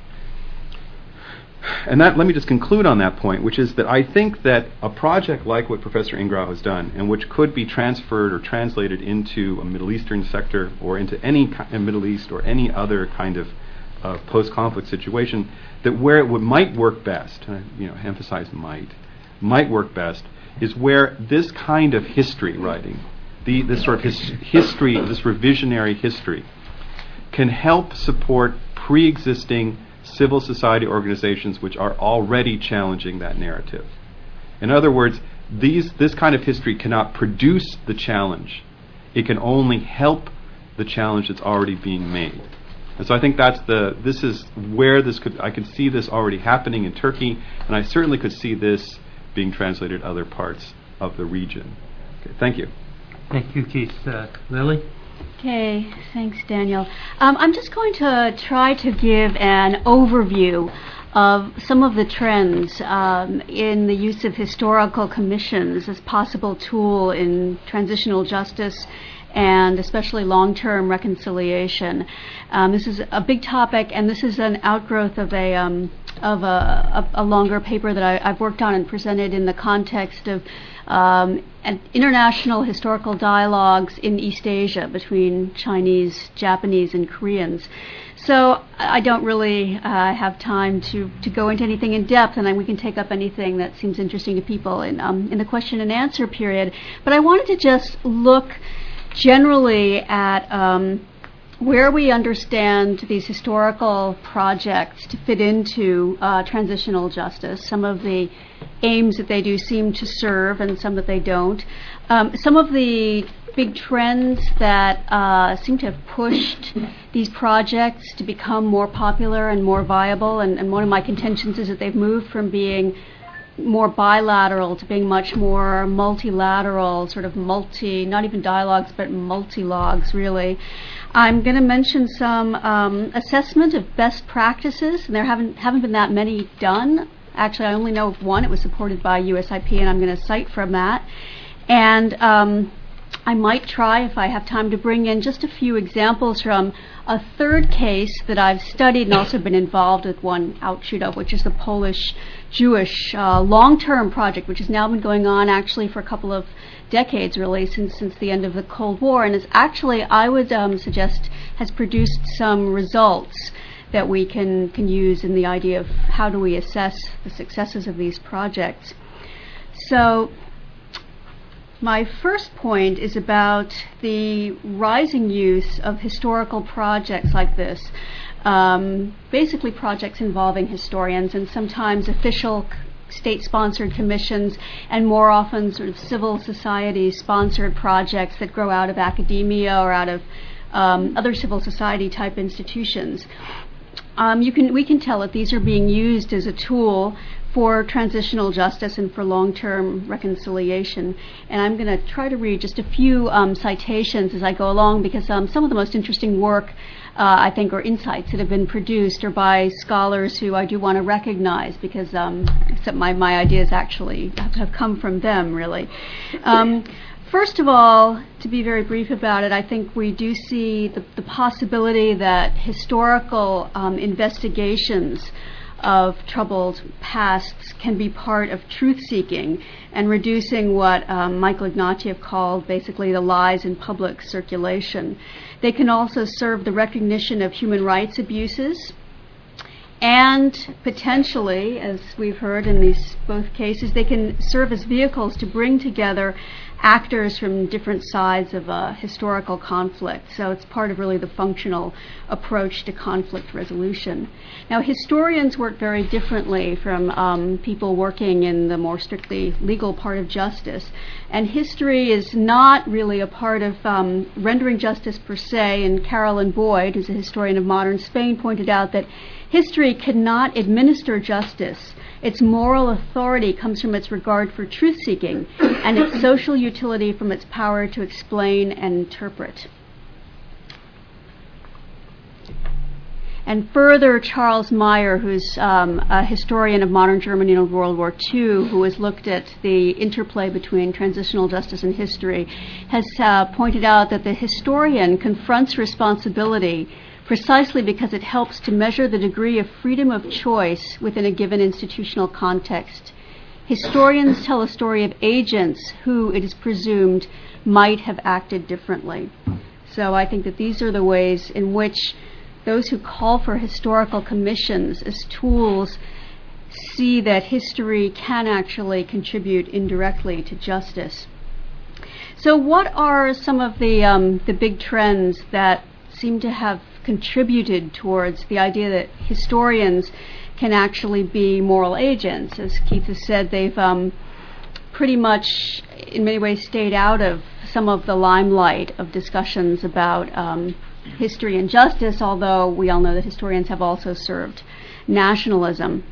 Speaker 17: And that, let me just conclude on that point, which is that I think that a project like what Professor Ingrao has done, and which could be transferred or translated into a Middle Eastern sector or into any ki- Middle East or any other kind of uh, post-conflict situation, that where it would, might work best, and I, you know, emphasize might, might work best, is where this kind of history writing, the, this sort of his, history, this revisionary history, can help support pre-existing civil society organizations which are already challenging that narrative. In other words, these, this kind of history cannot produce the challenge. It can only help the challenge that's already being made. And so I think that's the, this is where this could, I could see this already happening in Turkey, and I certainly could see this being translated to other parts of the region. Okay, thank you.
Speaker 16: Thank you, Keith. Uh, Lily?
Speaker 18: Okay, thanks, Daniel. Um, I'm just going to try to give an overview of some of the trends um, in the use of historical commissions as possible tool in transitional justice and especially long-term reconciliation. Um, this is a big topic, and this is an outgrowth of a um, of a, a, a longer paper that I, I've worked on and presented in the context of um, an international historical dialogues in East Asia between Chinese, Japanese, and Koreans. So I don't really uh, have time to, to go into anything in depth, and then we can take up anything that seems interesting to people in um, in the question and answer period. But I wanted to just look generally at um, where we understand these historical projects to fit into uh, transitional justice, some of the aims that they do seem to serve and some that they don't, um, some of the big trends that uh, seem to have pushed these projects to become more popular and more viable, and, and one of my contentions is that they've moved from being more bilateral to being much more multilateral, sort of multi, not even dialogues, but multi-logs, really. I'm going to mention some um, assessment of best practices, and there haven't haven't been that many done. Actually, I only know of one. It was supported by U S I P, and I'm going to cite from that. And um, I might try, if I have time, to bring in just a few examples from a third case that I've studied and also been involved with one outshoot of, which is the Polish-Jewish uh, long-term project, which has now been going on actually for a couple of decades, really, since since the end of the Cold War, and is actually, I would um, suggest, has produced some results that we can, can use in the idea of how do we assess the successes of these projects. So my first point is about the rising use of historical projects like this, um, basically projects involving historians and sometimes official state-sponsored commissions, and more often sort of civil society-sponsored projects that grow out of academia or out of um, other civil society-type institutions. Um, you can, we can tell that these are being used as a tool for transitional justice and for long-term reconciliation. And I'm going to try to read just a few um, citations as I go along, because um, some of the most interesting work, uh, I think, or insights that have been produced are by scholars who I do want to recognize, because um, except my, my ideas actually have, have come from them, really. Um, First of all, to be very brief about it, I think we do see the, the possibility that historical um, investigations of troubled pasts can be part of truth-seeking and reducing what um, Michael Ignatieff called basically the lies in public circulation. They can also serve the recognition of human rights abuses, and potentially, as we've heard in these both cases, they can serve as vehicles to bring together actors from different sides of a historical conflict. So it's part of really the functional approach to conflict resolution. Now, historians work very differently from um, people working in the more strictly legal part of justice. And history is not really a part of um, rendering justice per se. And Carolyn Boyd, who's a historian of modern Spain, pointed out that history cannot administer justice. Its moral authority comes from its regard for truth-seeking, and its social utility from its power to explain and interpret. And further, Charles Meyer, who's um, a historian of modern Germany and World War Two, who has looked at the interplay between transitional justice and history, has uh, pointed out that the historian confronts responsibility precisely because it helps to measure the degree of freedom of choice within a given institutional context. Historians tell a story of agents who, it is presumed, might have acted differently. So I think that these are the ways in which those who call for historical commissions as tools see that history can actually contribute indirectly to justice. So what are some of the um, the big trends that seem to have contributed towards the idea that historians can actually be moral agents? As Keith has said, they've um, pretty much, in many ways, stayed out of some of the limelight of discussions about um, history and justice, although we all know that historians have also served nationalism.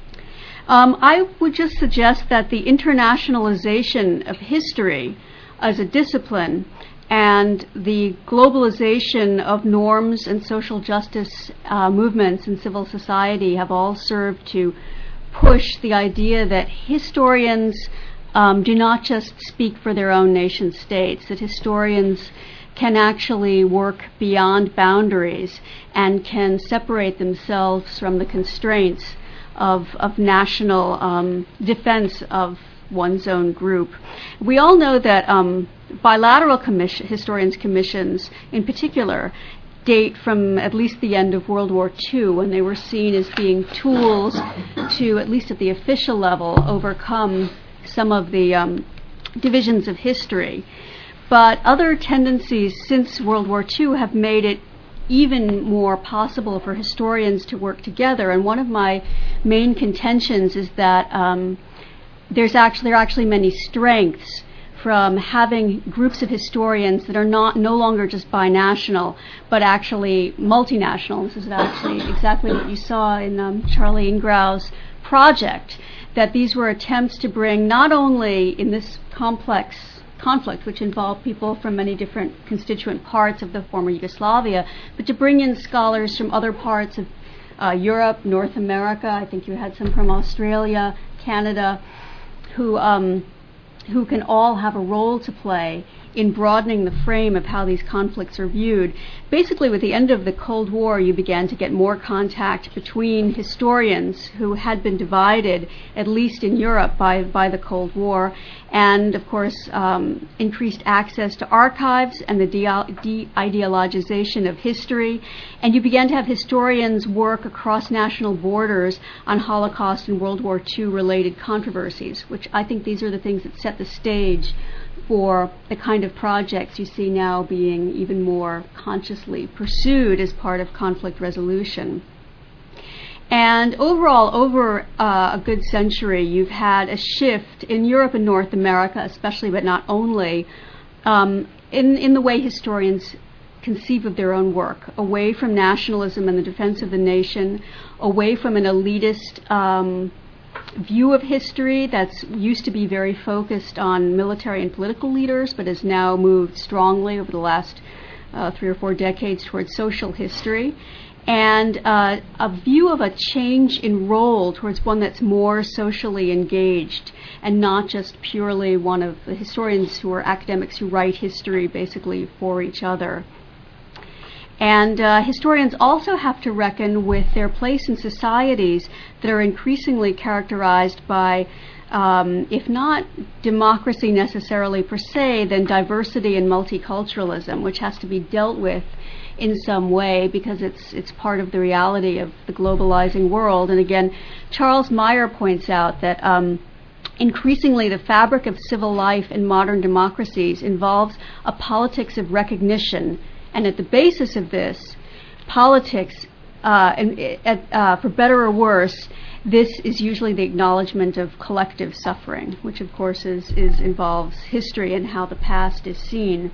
Speaker 18: Um, I would just suggest that the internationalization of history as a discipline and the globalization of norms and social justice uh, movements in civil society have all served to push the idea that historians um, do not just speak for their own nation states, that historians can actually work beyond boundaries and can separate themselves from the constraints of, of national um, defense of one's own group. We all know that um, bilateral commission, historians' commissions, in particular, date from at least the end of World War Two, when they were seen as being tools to, at least at the official level, overcome some of the um, divisions of history. But other tendencies since World War Two have made it even more possible for historians to work together. And one of my main contentions is that um, There's actually, there are actually many strengths from having groups of historians that are not no longer just binational, but actually multinational. This is actually exactly what you saw in um, Charlie Ingrau's project, that these were attempts to bring not only in this complex conflict, which involved people from many different constituent parts of the former Yugoslavia, but to bring in scholars from other parts of uh, Europe, North America. I think you had some from Australia, Canada, who um, who can all have a role to play in broadening the frame of how these conflicts are viewed. Basically, with the end of the Cold War, you began to get more contact between historians who had been divided, at least in Europe, by, by the Cold War, and, of course, um, increased access to archives and the de-ideologization of history. And you began to have historians work across national borders on Holocaust and World War Two related controversies, which I think these are the things that set the stage for the kind of projects you see now being even more consciously pursued as part of conflict resolution. And overall, over uh, a good century, you've had a shift in Europe and North America, especially, but not only, um, in, in the way historians conceive of their own work, away from nationalism and the defense of the nation, away from an elitist um, view of history that's used to be very focused on military and political leaders, but has now moved strongly over the last uh, three or four decades towards social history, and uh, a view of a change in role towards one that's more socially engaged and not just purely one of the historians who are academics who write history basically for each other. And uh, historians also have to reckon with their place in societies that are increasingly characterized by, um, if not democracy necessarily per se, then diversity and multiculturalism, which has to be dealt with in some way because it's it's part of the reality of the globalizing world. And again, Charles Meyer points out that um, Increasingly, the fabric of civil life in modern democracies involves a politics of recognition, and at the basis of this politics, uh, and, uh, for better or worse, this is usually the acknowledgement of collective suffering, which of course is, is involves history and how the past is seen.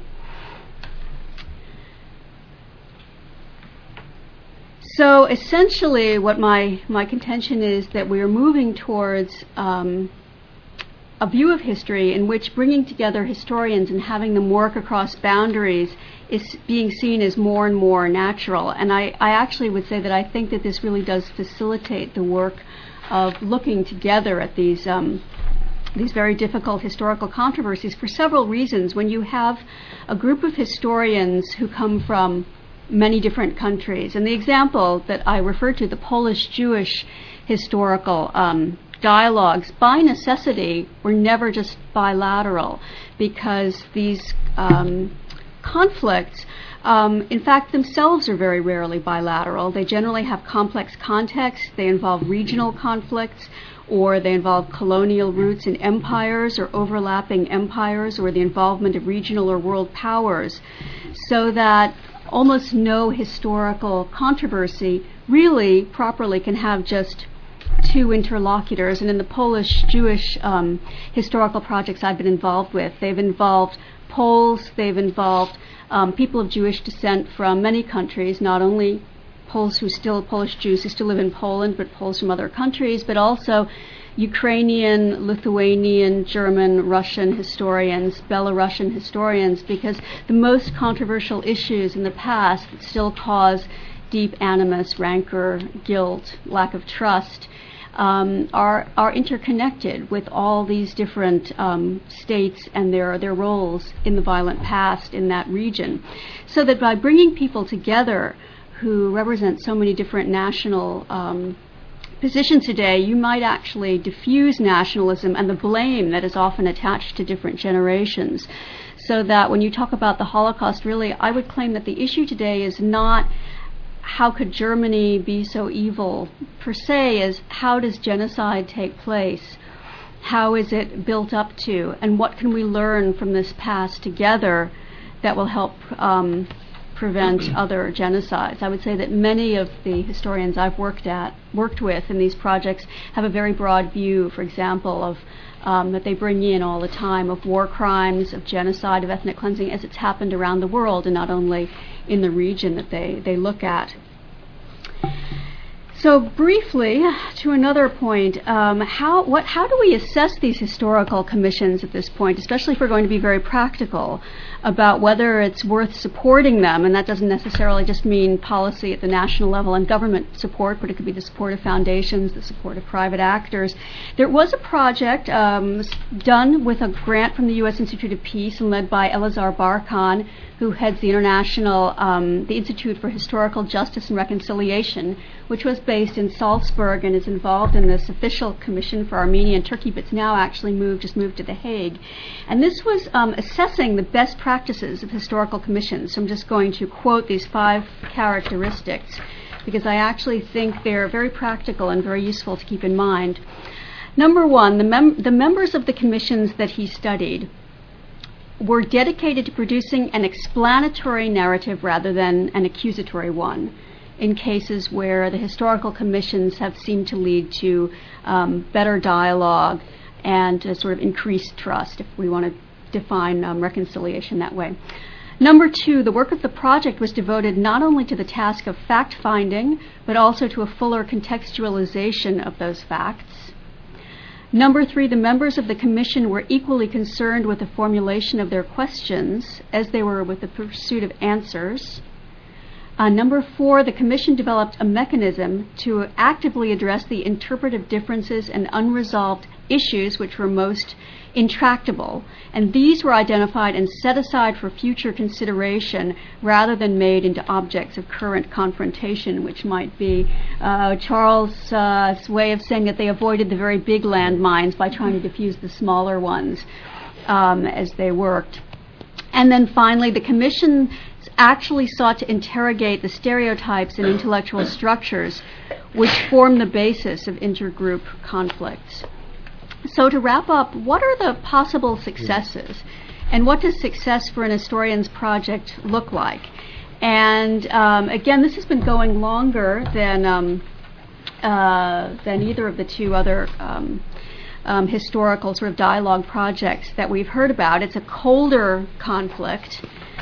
Speaker 18: So essentially what my, my contention is that we are moving towards um, a view of history in which bringing together historians and having them work across boundaries is being seen as more and more natural. And I, I actually would say that I think that this really does facilitate the work of looking together at these um, these very difficult historical controversies for several reasons. When you have a group of historians who come from many different countries, and the example that I referred to, the Polish-Jewish historical um, dialogues, by necessity were never just bilateral, because these um, conflicts Um, in fact, themselves are very rarely bilateral. They generally have complex contexts. They involve regional conflicts, or they involve colonial roots in empires or overlapping empires, or the involvement of regional or world powers, so that almost no historical controversy really properly can have just two interlocutors. And in the Polish-Jewish um, historical projects I've been involved with, they've involved Poles, they've involved Um, people of Jewish descent from many countries, not only Poles who still, Polish Jews who still live in Poland, but Poles from other countries, but also Ukrainian, Lithuanian, German, Russian historians, Belarusian historians, because the most controversial issues in the past that still cause deep animus, rancor, guilt, lack of trust, Um, are are interconnected with all these different um, states and their their roles in the violent past in that region, so that by bringing people together who represent so many different national um, positions today, you might actually diffuse nationalism and the blame that is often attached to different generations, so that when you talk about the Holocaust, really, I would claim that the issue today is not how could Germany be so evil per se, as how does genocide take place? How is it built up to? And what can we learn from this past together that will help um, prevent other genocides? I would say that many of the historians I've worked at, worked with in these projects have a very broad view, for example, of um, that they bring in all the time of war crimes, of genocide, of ethnic cleansing as it's happened around the world, and not only in the region that they, they look at. So briefly, to another point, um, how what how do we assess these historical commissions at this point, especially if we're going to be very practical about whether it's worth supporting them? And that doesn't necessarily just mean policy at the national level and government support, but it could be the support of foundations, the support of private actors. There was a project um, done with a grant from the U S Institute of Peace and led by Elazar Barkan, who heads the international, um, the Institute for Historical Justice and Reconciliation, which was based in Salzburg and is involved in this official commission for Armenia and Turkey, but it's now actually moved, just moved to The Hague. And this was um, assessing the best practices of historical commissions. So I'm just going to quote these five characteristics, because I actually think they're very practical and very useful to keep in mind. Number one, the, mem- the members of the commissions that he studied were dedicated to producing an explanatory narrative rather than an accusatory one, in cases where the historical commissions have seemed to lead to um, better dialogue and uh, sort of increased trust, if we want to define um, reconciliation that way. Number two, the work of the project was devoted not only to the task of fact-finding, but also to a fuller contextualization of those facts. Number three, the members of the commission were equally concerned with the formulation of their questions as they were with the pursuit of answers. Uh, number four, the commission developed a mechanism to actively address the interpretive differences and unresolved issues which were most intractable, and these were identified and set aside for future consideration rather than made into objects of current confrontation, which might be uh, Charles' uh, way of saying that they avoided the very big landmines by trying to diffuse the smaller ones um, as they worked. And then finally, the commission actually sought to interrogate the stereotypes and intellectual structures which form the basis of intergroup conflicts. So to wrap up, what are the possible successes? And what does success for an historian's project look like? And um, again, this has been going longer than um, uh, than either of the two other um, um, historical sort of dialogue projects that we've heard about. It's a colder conflict,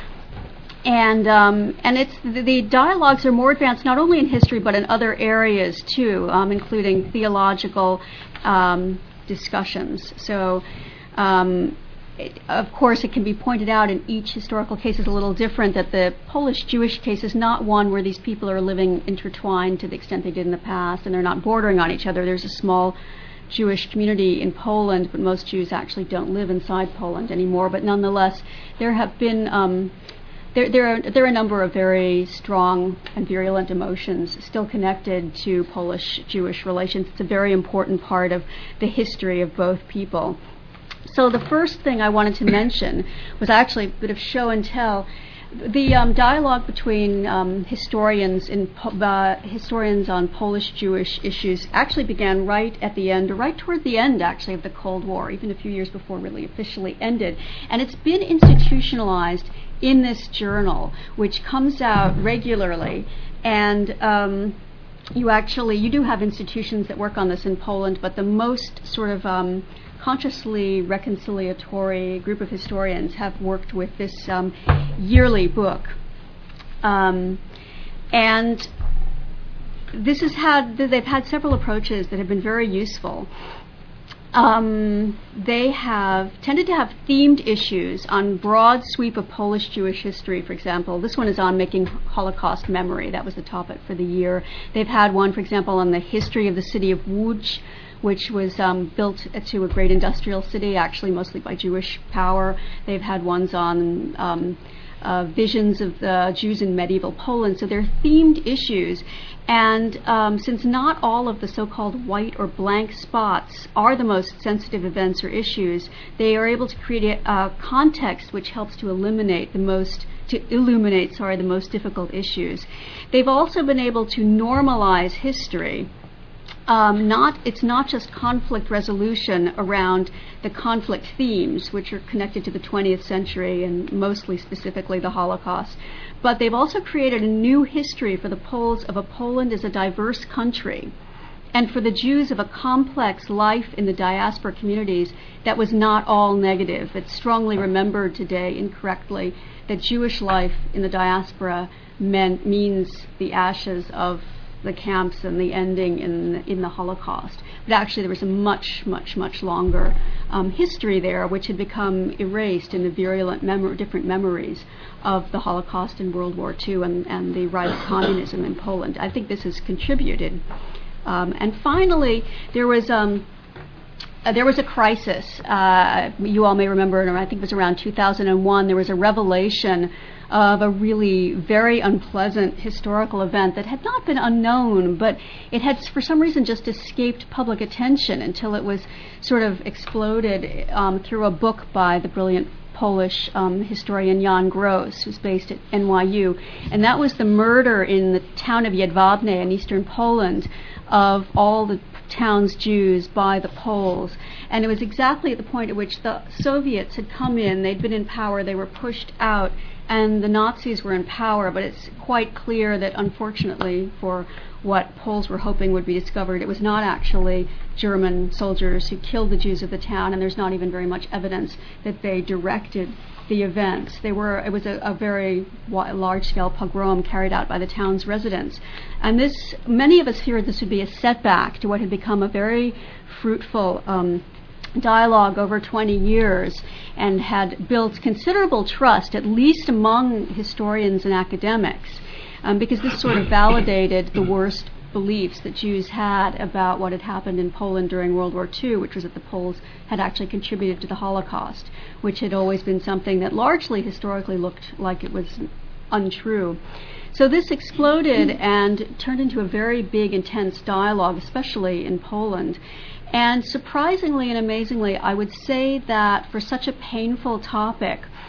Speaker 18: and um, and it's the, the dialogues are more advanced not only in history but in other areas too, um, including theological um, discussions. So. Um, It, of course, it can be pointed out in each historical case is a little different, that the Polish-Jewish case is not one where these people are living intertwined to the extent they did in the past, and they're not bordering on each other. There's a small Jewish community in Poland, but most Jews actually don't live inside Poland anymore. But nonetheless, there have been um, there there are there are a number of very strong and virulent emotions still connected to Polish-Jewish relations. It's a very important part of the history of both people. So the first thing I wanted to mention was actually a bit of show and tell. The um, dialogue between um, historians in uh, historians on Polish-Jewish issues actually began right at the end, or right toward the end, actually, of the Cold War, even a few years before it really officially ended. And it's been institutionalized in this journal, which comes out regularly. And um, you actually, you do have institutions that work on this in Poland, but the most sort of um, consciously reconciliatory group of historians have worked with this um, yearly book. Um, and this has had, they've had several approaches that have been very useful. Um, they have tended to have themed issues on broad sweep of Polish-Jewish history, for example. This one is on making Holocaust memory. That was the topic for the year. They've had one, for example, on the history of the city of Łódź, which was um, built to a great industrial city, actually mostly by Jewish power. They've had ones on um, uh, visions of the Jews in medieval Poland. So they're themed issues. And um, since not all of the so-called white or blank spots are the most sensitive events or issues, they are able to create a uh, context which helps to eliminate the most to illuminate, sorry, the most difficult issues. They've also been able to normalize history. Um, not it's not just conflict resolution around the conflict themes, which are connected to the twentieth century and mostly specifically the Holocaust, but they've also created a new history for the Poles of a Poland as a diverse country, and for the Jews of a complex life in the diaspora communities that was not all negative. It's strongly remembered today, incorrectly, that Jewish life in the diaspora meant, means the ashes of the camps and the ending in in the Holocaust. But actually there was a much, much, much longer um, history there, which had become erased in the virulent mem- different memories of the Holocaust in World War Two and, and the rise of communism in Poland. I think this has contributed. Um, and finally, there was um, uh, there was a crisis. Uh, you all may remember, I think it was around two thousand one, there was a revelation of a really very unpleasant historical event that had not been unknown, but it had for some reason just escaped public attention until it was sort of exploded um, through a book by the brilliant Polish um, historian Jan Gross, who's based at N Y U. And that was the murder in the town of Jedwabne in eastern Poland of all the town's Jews by the Poles. And it was exactly at the point at which the Soviets had come in, they'd been in power, they were pushed out, and the Nazis were in power, but it's quite clear that unfortunately for what Poles were hoping would be discovered, it was not actually German soldiers who killed the Jews of the town, and there's not even very much evidence that they directed the events. They were, it was a, a very large-scale pogrom carried out by the town's residents. And this, many of us feared this would be a setback to what had become a very fruitful um, dialogue over twenty years and had built considerable trust, at least among historians and academics, um, because this sort of validated the worst beliefs that Jews had about what had happened in Poland during World War Two, which was that the Poles had actually contributed to the Holocaust, which had always been something that largely historically looked like it was untrue. So this exploded and turned into a very big, intense dialogue, especially in Poland. And surprisingly and amazingly, I would say that for such a painful topic,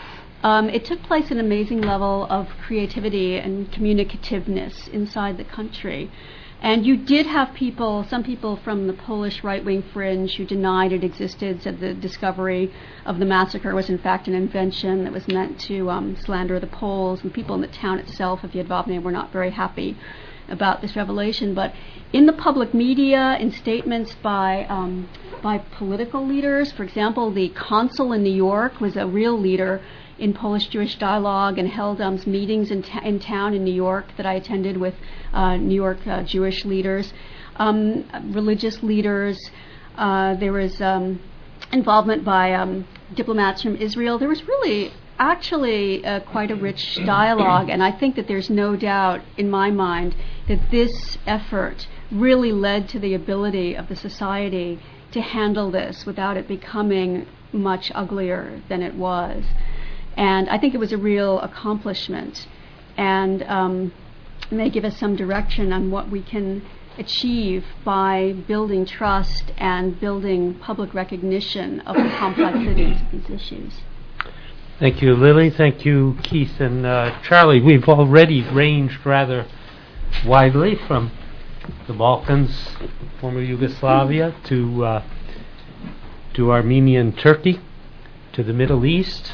Speaker 18: um, it took place an amazing level of creativity and communicativeness inside the country. And you did have people, some people from the Polish right-wing fringe who denied it existed, said the discovery of the massacre was in fact an invention that was meant to um, slander the Poles, and people in the town itself of Jedwabne were not very happy about this revelation. But in the public media, in statements by um, by political leaders, for example, the consul in New York was a real leader in Polish-Jewish dialogue and held um, meetings in, ta- in town in New York that I attended with uh, New York uh, Jewish leaders, um, religious leaders. Uh, there was um, involvement by um, diplomats from Israel. There was really actually uh, quite a rich dialogue, and I think that there's no doubt in my mind that this effort really led to the ability of the society to handle this without it becoming much uglier than it was. And I think it was a real accomplishment, and um, may give us some direction on what we can achieve by building trust and building public recognition of the complexities of these issues.
Speaker 1: Thank you, Lily. Thank you, Keith and uh, Charlie. We've already ranged rather widely from the Balkans, former Yugoslavia, to uh, to Armenia and Turkey, to the Middle East,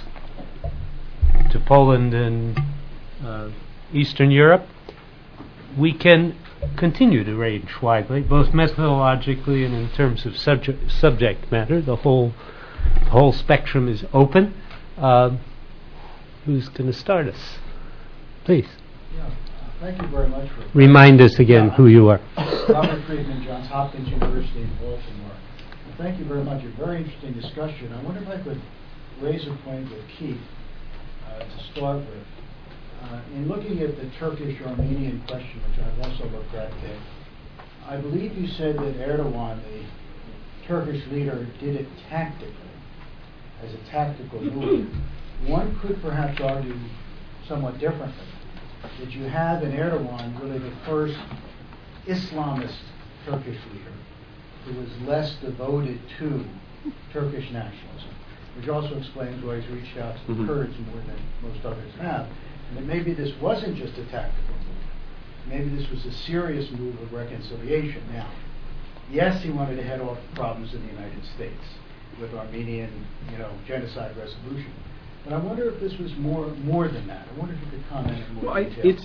Speaker 1: to Poland and uh, Eastern Europe. We can continue to range widely, both methodologically and in terms of subject subject matter. The whole the whole spectrum is open. Uh, who's going to start us? Please.
Speaker 11: Yeah, uh, thank you very much for
Speaker 1: remind us again
Speaker 11: yeah,
Speaker 1: who you are.
Speaker 11: Robert Friedman, Johns Hopkins University in Baltimore. And thank you very much. A very interesting discussion. I wonder if I could raise a point with Keith uh, to start with. Uh, in looking at the Turkish-Armenian question, which I've also looked at, there, I believe you said that Erdogan, the Turkish leader, did it tactically, as a tactical move. One could perhaps argue somewhat differently, that you have in Erdogan really the first Islamist Turkish leader who was less devoted to Turkish nationalism, which also explains why he's reached out to the mm-hmm. Kurds more than most others have. And that maybe this wasn't just a tactical move. Maybe this was a serious move of reconciliation. Now, yes, he wanted to head off problems in the United States with Armenian, you know, genocide resolution. But I wonder if this was more more than that. I wonder if you could comment in more
Speaker 17: well,
Speaker 11: detail.
Speaker 17: I, it's.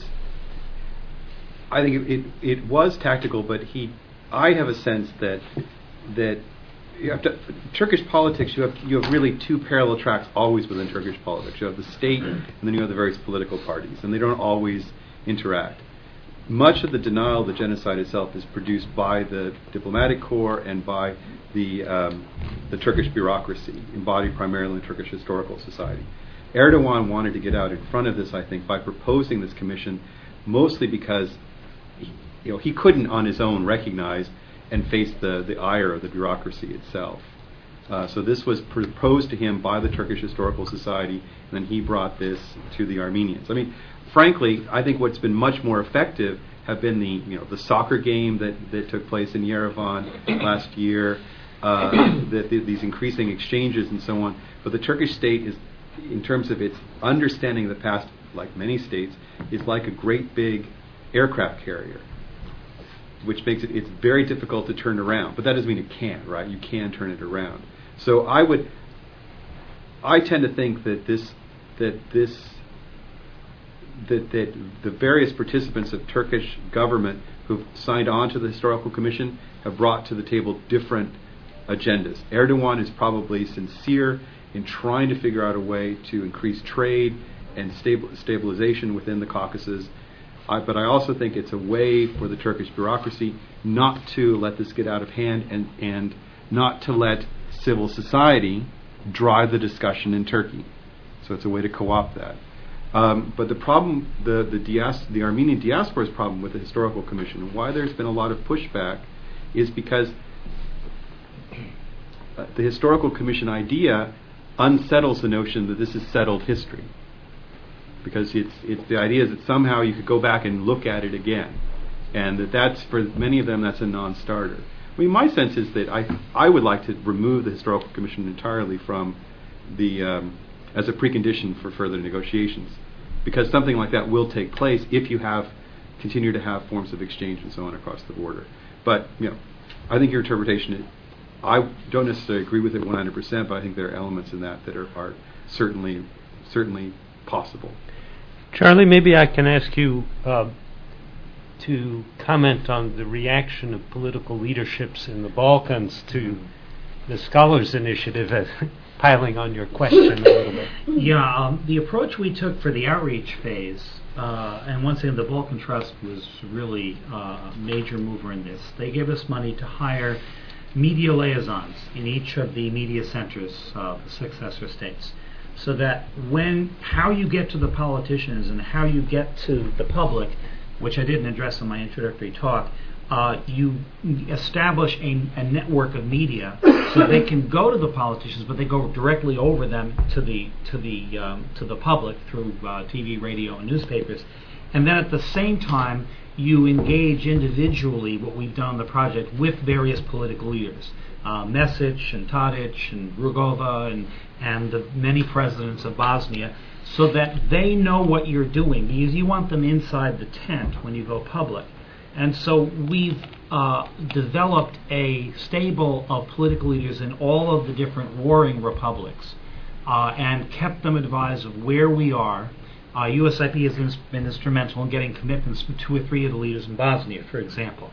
Speaker 17: I think it, it it was tactical, but he. I have a sense that that you have to, Turkish politics. You have you have really two parallel tracks always within Turkish politics. You have the state, and then you have the various political parties, and they don't always interact. Much of the denial of the genocide itself is produced by the diplomatic corps and by the um, the Turkish bureaucracy, embodied primarily in the Turkish Historical Society. Erdogan wanted to get out in front of this, I think, by proposing this commission, mostly because he, you know, he couldn't on his own recognize and face the, the ire of the bureaucracy itself. Uh, so this was proposed to him by the Turkish Historical Society, and then he brought this to the Armenians. I mean, frankly, I think what's been much more effective have been the you know the soccer game that, that took place in Yerevan last year, uh, the, the, these increasing exchanges and so on. But the Turkish state is, in terms of its understanding of the past, like many states, is like a great big aircraft carrier, which makes it it's very difficult to turn around. But that doesn't mean it can't, right? You can turn it around. So I would, I tend to think that this that this. That, that the various participants of Turkish government who've signed on to the Historical Commission have brought to the table different agendas. Erdogan is probably sincere in trying to figure out a way to increase trade and stabil- stabilization within the Caucasus. I, but I also think it's a way for the Turkish bureaucracy not to let this get out of hand and, and not to let civil society drive the discussion in Turkey. So it's a way to co-opt that. Um, but the problem, the the, dias- the Armenian diaspora's problem with the Historical Commission, and why there's been a lot of pushback, is because uh, the Historical Commission idea unsettles the notion that this is settled history. Because it's it's the idea is that somehow you could go back and look at it again, and that that's, for many of them, that's a non-starter. I mean, my sense is that I I would like to remove the Historical Commission entirely from the um, as a precondition for further negotiations, because something like that will take place if you have continue to have forms of exchange and so on across the border. But you know, I think your interpretation, I don't necessarily agree with it one hundred percent, but I think there are elements in that that are, are certainly certainly possible.
Speaker 1: Charlie, maybe I can ask you uh, to comment on the reaction of political leaderships in the Balkans to the Scholars Initiative, as piling on your question a little bit.
Speaker 16: Yeah, um, the approach we took for the outreach phase, uh, and once again, the Balkan Trust was really uh, a major mover in this. They gave us money to hire media liaisons in each of the media centers of the successor states, so that when how you get to the politicians and how you get to the public, which I didn't address in my introductory talk, uh, you establish a, a network of media so they can go to the politicians, but they go directly over them to the to the um, to the public through uh, T V, radio, and newspapers. And then at the same time, you engage individually, what we've done on the project, with various political leaders. Uh, Mesic and Tadic and Rugova and, and the many presidents of Bosnia, so that they know what you're doing, because you want them inside the tent when you go public. And so we've uh, developed a stable of political leaders in all of the different warring republics uh, and kept them advised of where we are. Uh, U S I P has ins- been instrumental in getting commitments from two or three of the leaders in Bosnia, for example.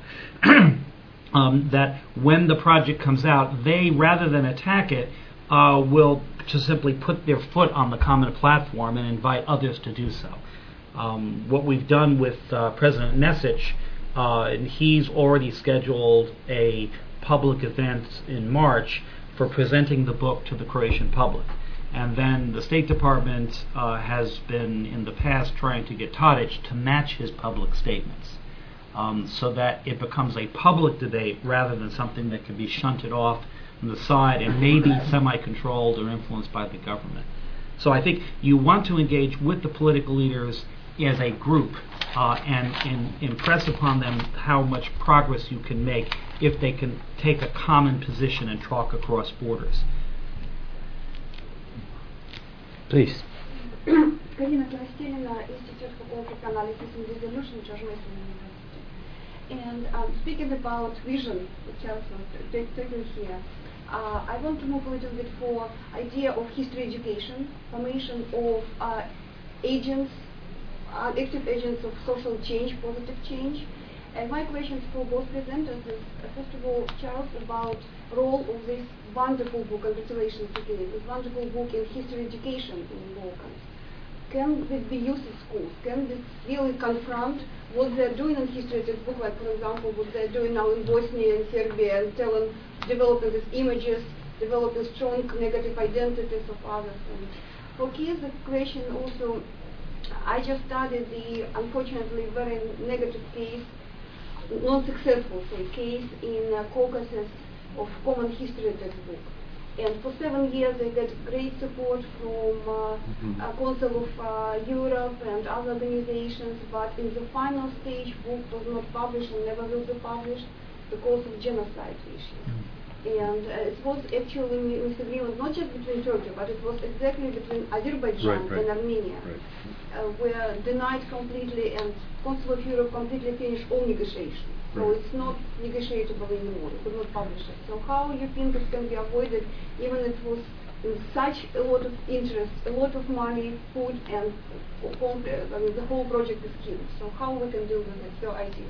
Speaker 16: um, that when the project comes out, they, rather than attack it, uh, will just simply put their foot on the common platform and invite others to do so. Um, what we've done with uh, President Mesic, uh, and he's already scheduled a public event in March for presenting the book to the Croatian public. And then the State Department uh, has been in the past trying to get Tadic to match his public statements, um, so that it becomes a public debate rather than something that can be shunted off on the side and maybe semi-controlled or influenced by the government. So I think you want to engage with the political leaders as a group uh, and, and impress upon them how much progress you can make if they can take a common position and talk across borders.
Speaker 1: Please.
Speaker 14: Karina Krastelina, Institute for Conflict Analysis and Resolution, George Mason University. And um, speaking about vision, which also taken here, uh, I want to move a little bit for idea of history education, formation of uh, agents, uh, active agents of social change, positive change. And my questions for both presenters is, uh, first of all, Charles, about role of this wonderful book, congratulations again, this wonderful book in history education in the Balkans. Can this be used in schools? Can this really confront what they're doing in history textbook, like for example what they're doing now in Bosnia and Serbia, and telling, developing these images, developing strong negative identities of others. And for kids, the question also, I just studied the unfortunately very negative case, non-successful say, case in uh, Caucasus of common history textbook. And for seven years they got great support from uh, mm-hmm. uh, Council of uh, Europe and other organizations, but in the final stage book was not published and never will be published because of genocide issues. Mm-hmm. And uh, it was actually a misagreement not just between Turkey, but it was exactly between Azerbaijan
Speaker 17: right, right.
Speaker 14: and Armenia.
Speaker 17: Right.
Speaker 14: Uh, were denied completely, and Council of Europe completely finished all negotiations. So
Speaker 17: right.
Speaker 14: it's not negotiable anymore. You could not publish it. So how you think it can be avoided, even if it was in such a lot of interest, a lot of money put, and I mean, the whole project is killed. So how we can deal with it? Your idea?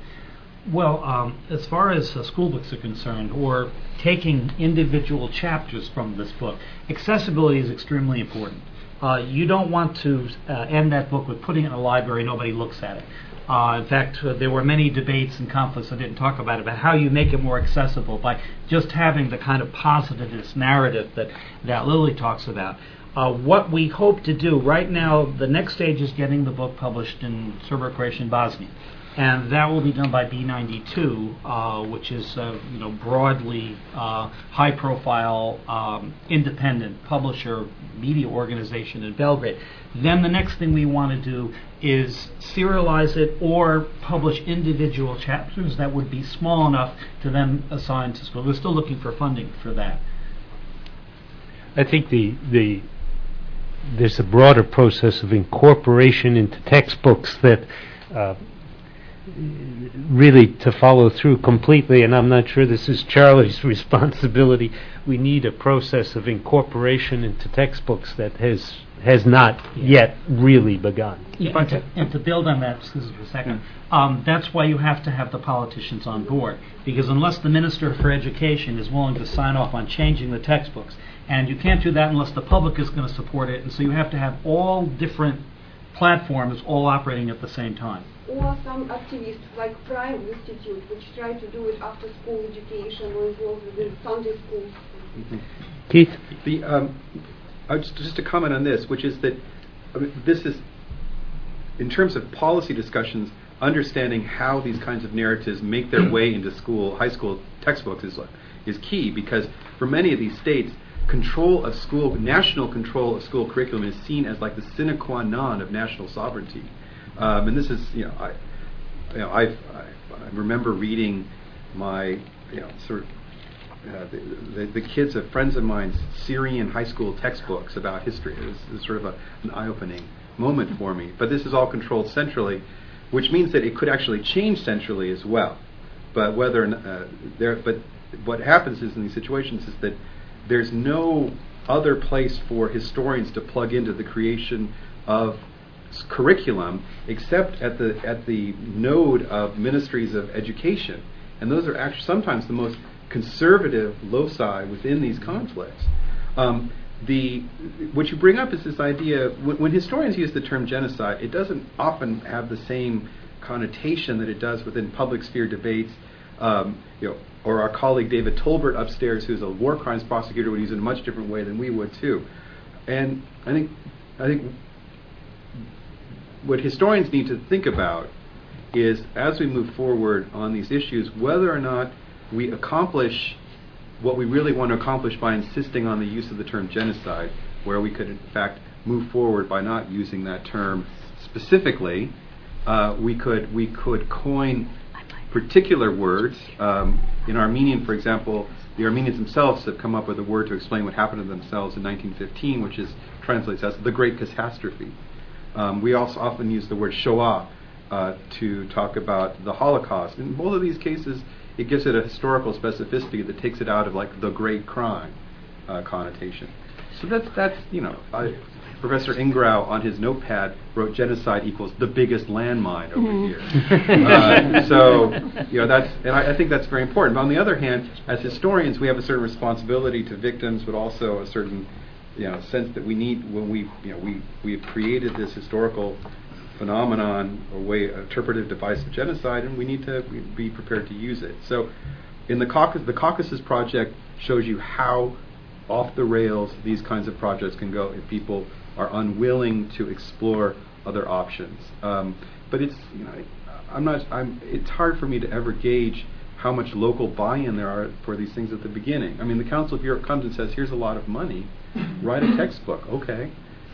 Speaker 16: Well, um, as far as uh, school books are concerned, or taking individual chapters from this book, accessibility is extremely important. Uh, you don't want to uh, end that book with putting it in a library, nobody looks at it. Uh, in fact, uh, there were many debates and conflicts, I didn't talk about it, about how you make it more accessible by just having the kind of positivist narrative that, that Lily talks about. Uh, what we hope to do, right now, the next stage is getting the book published in Serbo-Croatian Bosnia. And that will be done by B ninety-two, uh, which is uh, you know broadly uh, high-profile, um, independent publisher media organization in Belgrade. Then the next thing we want to do is serialize it or publish individual chapters that would be small enough to then assign to school. We're still looking for funding for that.
Speaker 1: I think the the there's a broader process of incorporation into textbooks that uh, really to follow through completely, and I'm not sure this is Charlie's responsibility. We need a process of incorporation into textbooks that has has not yet really begun.
Speaker 16: Yeah, and, to, and to build on that, excuse me for a second, um, that's why you have to have the politicians on board, because unless the Minister for Education is willing to sign off on changing the textbooks, and you can't do that unless the public is going to support it, and so you have to have all different platforms all operating at the same time.
Speaker 19: Or some activists like Prime Institute, which try to do it after school education or involved with Sunday schools.
Speaker 17: Mm-hmm.
Speaker 1: Keith?
Speaker 17: The, um, I just, just to comment on this, which is that I mean, this is, in terms of policy discussions, understanding how these kinds of narratives make their way into school, high school textbooks is is key, because for many of these states, control of school, national control of school curriculum is seen as like the sine qua non of national sovereignty. Um, and this is, you know, I, you know, I've, I, I remember reading my, you know, sort of uh, the, the, the kids of friends of mine's Syrian high school textbooks about history. It was, it was sort of a, an eye-opening moment for me. But this is all controlled centrally, which means that it could actually change centrally as well. But whether uh, there, but what happens is in these situations is that there's no other place for historians to plug into the creation of curriculum except at the at the node of ministries of education, and those are actually sometimes the most conservative loci within these conflicts. Um, the what you bring up is this idea when, when historians use the term genocide, it doesn't often have the same connotation that it does within public sphere debates. Um, you know, or our colleague David Tolbert upstairs, who's a war crimes prosecutor, would use it in a much different way than we would too. And I think I think. What historians need to think about is, as we move forward on these issues, whether or not we accomplish what we really want to accomplish by insisting on the use of the term genocide, where we could in fact move forward by not using that term specifically. Uh, we could we could coin particular words. Um, in Armenian, for example, the Armenians themselves have come up with a word to explain what happened to themselves in nineteen fifteen, which is translates as the Great Catastrophe. Um, we also often use the word Shoah uh, to talk about the Holocaust. In both of these cases, it gives it a historical specificity that takes it out of like the great crime uh, connotation. So that's that's you know, I, Professor Ingrao on his notepad wrote genocide equals the biggest landmine over
Speaker 18: mm.
Speaker 17: here. uh, so you know that's, and I, I think that's very important. But on the other hand, as historians, we have a certain responsibility to victims, but also a certain you know, sense that we need when we, you know, we we have created this historical phenomenon, a way, an interpretive device of genocide, and we need to be prepared to use it. So, in the Caucasus, the Caucasus Project shows you how off the rails these kinds of projects can go if people are unwilling to explore other options. Um, but it's, you know, I'm not, I'm. It's hard for me to ever gauge how much local buy-in there are for these things at the beginning. I mean, the Council of Europe comes and says, "Here's a lot of money. Write a textbook." Okay.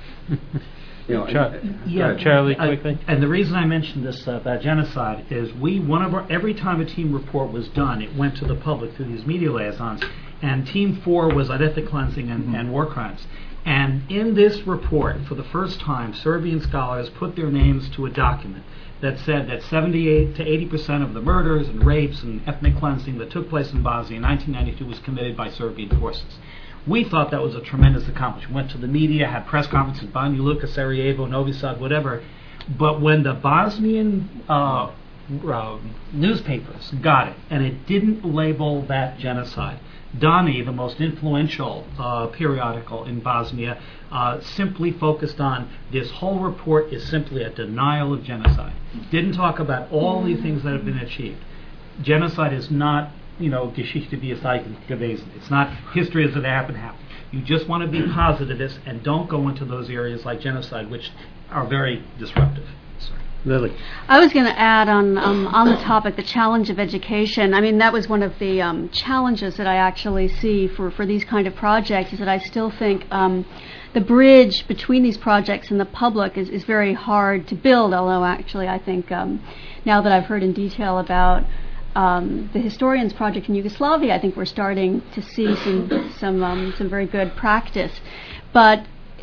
Speaker 17: You know,
Speaker 1: Char-
Speaker 17: and, uh,
Speaker 16: yeah,
Speaker 1: Charlie,
Speaker 16: I,
Speaker 1: quickly.
Speaker 16: And the reason I mentioned this uh, about genocide is we one of our every time a team report was done, it went to the public through these media liaisons, and team four was on ethnic cleansing and, mm-hmm. and war crimes. And in this report, for the first time, Serbian scholars put their names to a document that said that seventy-eight to eighty percent of the murders and rapes and ethnic cleansing that took place in Bosnia in nineteen ninety-two was committed by Serbian forces. We thought that was a tremendous accomplishment. Went to the media, had press conferences in Banja Luka, Sarajevo, Novi Sad, whatever. But when the Bosnian uh, uh, newspapers got it, and it didn't label that genocide, Dani, the most influential uh, periodical in Bosnia, uh, simply focused on this whole report is simply a denial of genocide. Didn't talk about all the things that have been achieved. Genocide is not, you know, Geschichte wie es eigentlich gewesen. It's not history as it happened happened. You just want to be positivist and don't go into those areas like genocide, which are very disruptive. Sorry.
Speaker 1: Lily.
Speaker 18: I was going to add on um, on the topic, the challenge of education. I mean, that was one of the um, challenges that I actually see for, for these kind of projects, is that I still think um, the bridge between these projects and the public is, is very hard to build, although actually I think um, now that I've heard in detail about Um, the Historians Project in Yugoslavia, I think we're starting to see some some um, some very good practice. But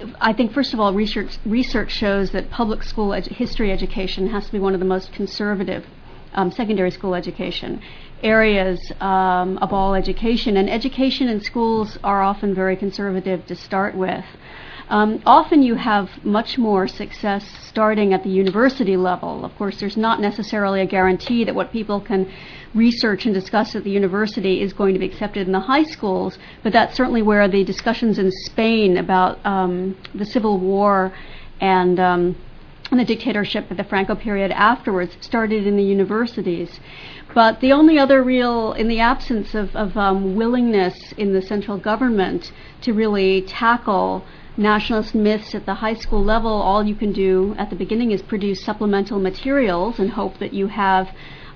Speaker 18: I think, first of all, research research shows that public school edu- history education has to be one of the most conservative um, secondary school education areas um, of all education. And education in schools are often very conservative to start with. Um, often you have much more success starting at the university level. Of course, there's not necessarily a guarantee that what people can research and discuss at the university is going to be accepted in the high schools, but that's certainly where the discussions in Spain about um, the Civil War and, um, and the dictatorship of the Franco period afterwards started in the universities. But the only other real, in the absence of, of um, willingness in the central government to really tackle nationalist myths at the high school level, all you can do at the beginning is produce supplemental materials and hope that you have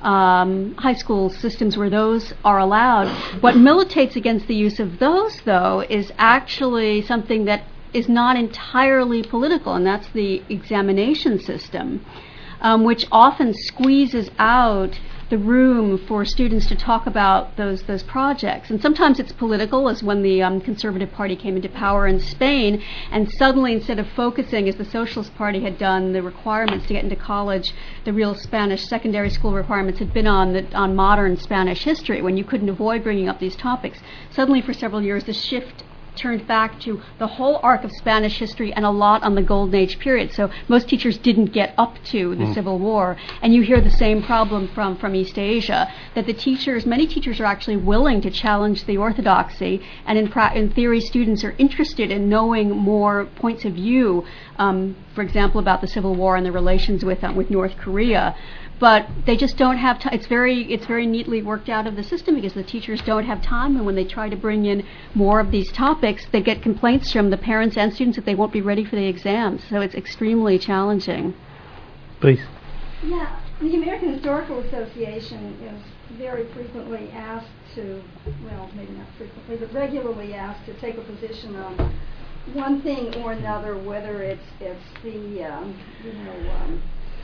Speaker 18: um, high school systems where those are allowed. What militates against the use of those, though, is actually something that is not entirely political, and that's the examination system, um, which often squeezes out the room for students to talk about those those projects. And sometimes it's political, as when the um, Conservative Party came into power in Spain, and suddenly, instead of focusing, as the Socialist Party had done, the requirements to get into college, the real Spanish secondary school requirements had been on the, on modern Spanish history, when you couldn't avoid bringing up these topics. Suddenly, for several years, the shift turned back to the whole arc of Spanish history and a lot on the Golden Age period. So most teachers didn't get up to the mm. Civil War. And you hear the same problem from, from East Asia, that the teachers, many teachers are actually willing to challenge the orthodoxy, and in, pra- in theory students are interested in knowing more points of view, um, for example, about the Civil War and the relations with, um, with North Korea. But they just don't have time. It's very, it's very neatly worked out of the system because the teachers don't have time, and when they try to bring in more of these topics, they get complaints from the parents and students that they won't be ready for the exams. So it's extremely challenging.
Speaker 1: Please.
Speaker 14: Yeah, the American Historical Association is very frequently asked to, well, maybe not frequently, but regularly asked to take a position on one thing or another, whether it's it's the, um, you know, um,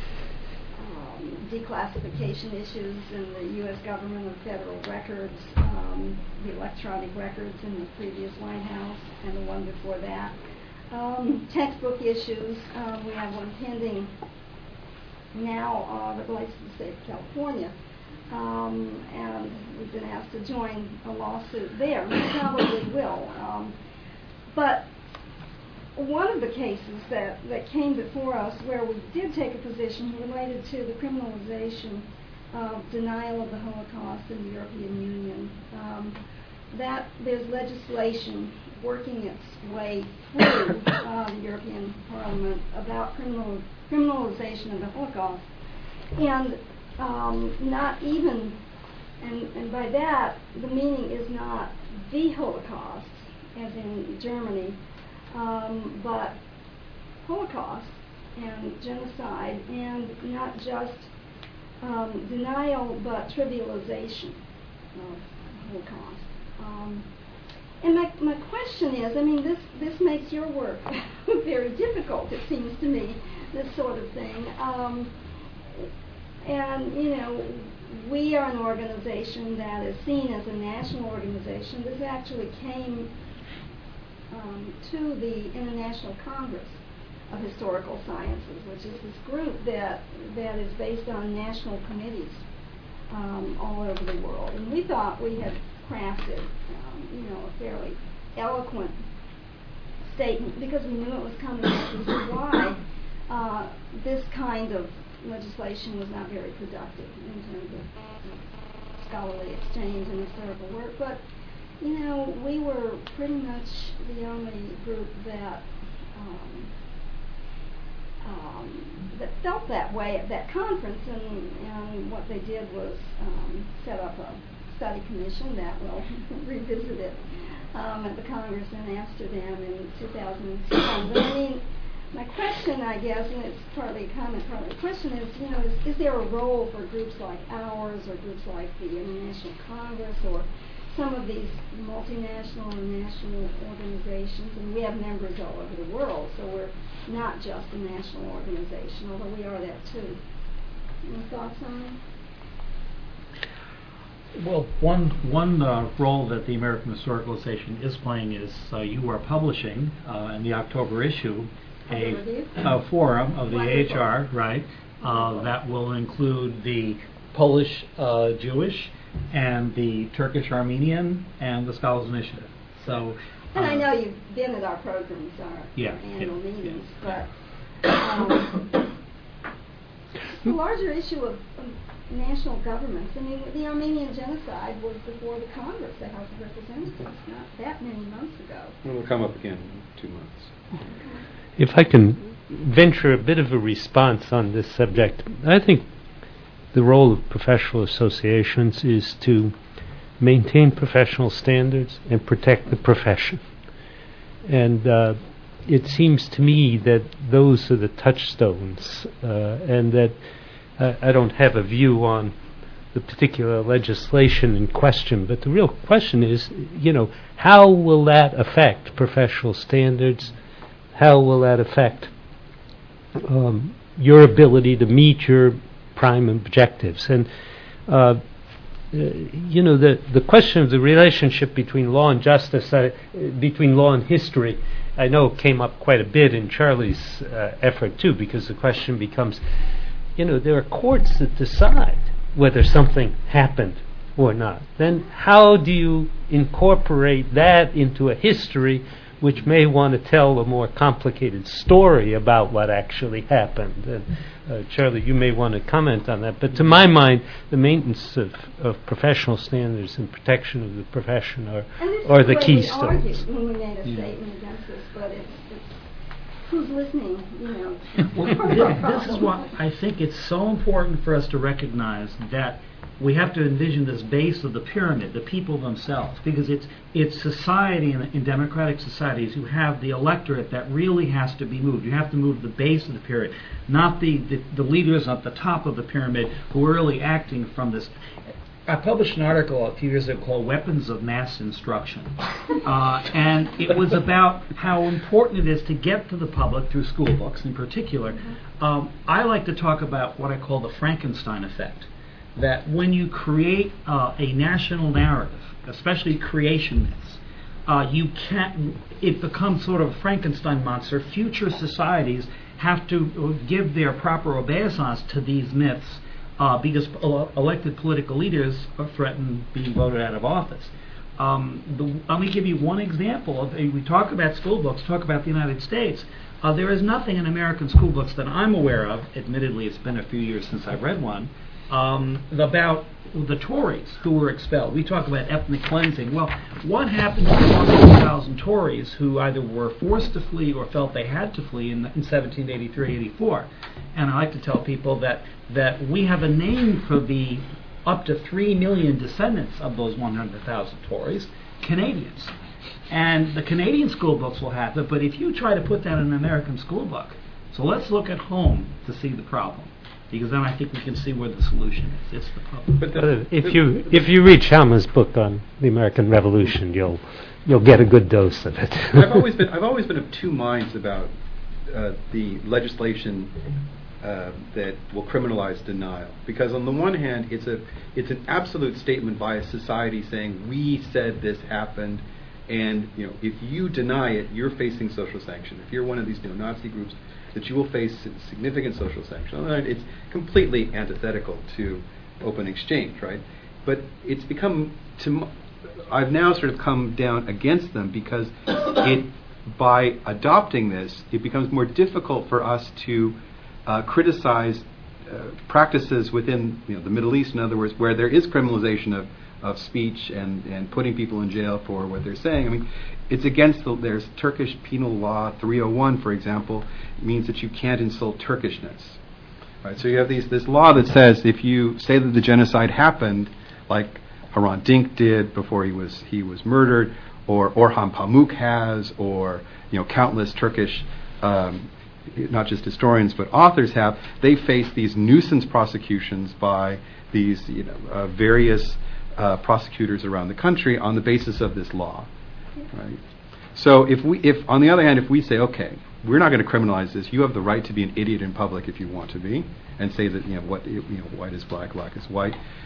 Speaker 14: Um, declassification issues in the U S government of federal records, um, the electronic records in the previous White House and the one before that, um, textbook issues. Um, we have one pending now uh, that relates to the state of California, um, and we've been asked to join a lawsuit there. We probably will. Um, but one of the cases that, that came before us where we did take a position related to the criminalization of denial of the Holocaust in the European Union. Um, that there's legislation working its way through uh, the European Parliament about criminal, criminalization of the Holocaust. And um, not even, and, and by that, the meaning is not the Holocaust, as in Germany, Um, but Holocaust and genocide, and not just um, denial, but trivialization of Holocaust. Um, and my, my question is, I mean, this, this makes your work very difficult, it seems to me, this sort of thing. Um, and, you know, we are an organization that is seen as a national organization. This actually came Um, to the International Congress of Historical Sciences, which is this group that that is based on national committees um, all over the world. And we thought we had crafted, um, you know, a fairly eloquent statement because we knew it was coming, which is why uh, this kind of legislation was not very productive in terms of scholarly exchange and historical work. But you know, we were pretty much the only group that um, um, that felt that way at that conference, and, and what they did was um, set up a study commission that will revisit it um, at the Congress in Amsterdam in two thousand seven. But I mean, my question, I guess, and it's partly a comment, partly a question, is, you know, is, is there a role for groups like ours, or groups like the International Congress, or some of these multinational and national organizations, and we have members all over the world, so we're not just a national organization, although we are that too. Any thoughts on it?
Speaker 16: Well, one one uh, role that the American Historical Association is playing is uh, you are publishing uh, in the October issue a, a forum of the A H R, right? Uh, that will include the Polish uh, Jewish and the Turkish Armenian and the Scholars Initiative. So.
Speaker 14: And
Speaker 16: uh,
Speaker 14: I know you've been at our programs, our
Speaker 16: yeah,
Speaker 14: annual
Speaker 16: yeah,
Speaker 14: meetings,
Speaker 16: yeah.
Speaker 14: but um, the larger issue of um, national governments. I mean, the Armenian genocide was before the Congress, the House of Representatives, not that many months ago.
Speaker 17: It will come up again in two months.
Speaker 1: If I can venture a bit of a response on this subject, I think the role of professional associations is to maintain professional standards and protect the profession. And uh, it seems to me that those are the touchstones, uh, and that uh, I don't have a view on the particular legislation in question, but the real question is, you know, how will that affect professional standards? How will that affect um, your ability to meet your prime objectives? And uh, Uh, you know, the, the question of the relationship between law and justice, uh, between law and history, I know came up quite a bit in Charlie's uh, effort too, because the question becomes, you know, there are courts that decide whether something happened or not. Then how do you incorporate that into a history which may want to tell a more complicated story about what actually happened? And, Uh, Charlie, you may want to comment on that, but to my mind, the maintenance of, of professional standards and protection of the profession are, are the keystones.
Speaker 14: This is when we made a
Speaker 16: Yeah.
Speaker 14: statement against this, but it's, it's who's listening, you know.
Speaker 16: Well, this is why I think it's so important for us to recognize that we have to envision this base of the pyramid, the people themselves, because it's it's society in, in democratic societies. You have the electorate that really has to be moved. You have to move the base of the pyramid, not the, the, the leaders at the top of the pyramid who are really acting from this. I published an article a few years ago called Weapons of Mass Instruction, uh, and it was about how important it is to get to the public through school books in particular. Um, I like to talk about what I call the Frankenstein effect. That when you create uh, a national narrative, especially creation myths, uh, you can't. It becomes sort of a Frankenstein monster. Future societies have to give their proper obeisance to these myths uh, because ele- elected political leaders threaten being voted out of office. Um, the, let me give you one example. Of, we talk about school books. Talk about the United States. Uh, there is nothing in American school books that I'm aware of. Admittedly, it's been a few years since I've read one. Um, about the Tories who were expelled. We talk about ethnic cleansing. Well, what happened to the one hundred thousand Tories who either were forced to flee or felt they had to flee in, in seventeen eighty-three eighty-four? And I like to tell people that, that we have a name for the up to three million descendants of those one hundred thousand Tories, Canadians. And the Canadian school books will have it, but if you try to put that in an American school book, so let's look at home to see the problem. Because then I think we can see where the solution is. It's the problem.
Speaker 1: But the, if you if you read Sharma's book on the American Revolution, you'll you'll get a good dose of it.
Speaker 17: I've always been I've always been of two minds about uh, the legislation uh, that will criminalize denial. Because on the one hand, it's a it's an absolute statement by a society saying we said this happened, and you know if you deny it, you're facing social sanction. If you're one of these neo-Nazi groups, that you will face significant social sanction. It's completely antithetical to open exchange, right? But it's become, to, I've now sort of come down against them because it, by adopting this, it becomes more difficult for us to uh, criticize uh, practices within you know, the Middle East, in other words, where there is criminalization of, of speech and, and putting people in jail for what they're saying. I mean, it's against the, there's Turkish penal law three oh one, for example, means that you can't insult Turkishness. Right? So you have these this law that says if you say that the genocide happened, like Hrant Dink did before he was he was murdered, or Orhan Pamuk has, or you know countless Turkish, um, not just historians but authors have, they face these nuisance prosecutions by these you know uh, various uh, prosecutors around the country on the basis of this law. Right. So if we, if on the other hand, if we say, okay, we're not going to criminalize this. You have the right to be an idiot in public if you want to be, and say that you know what you know, white is black, black is white.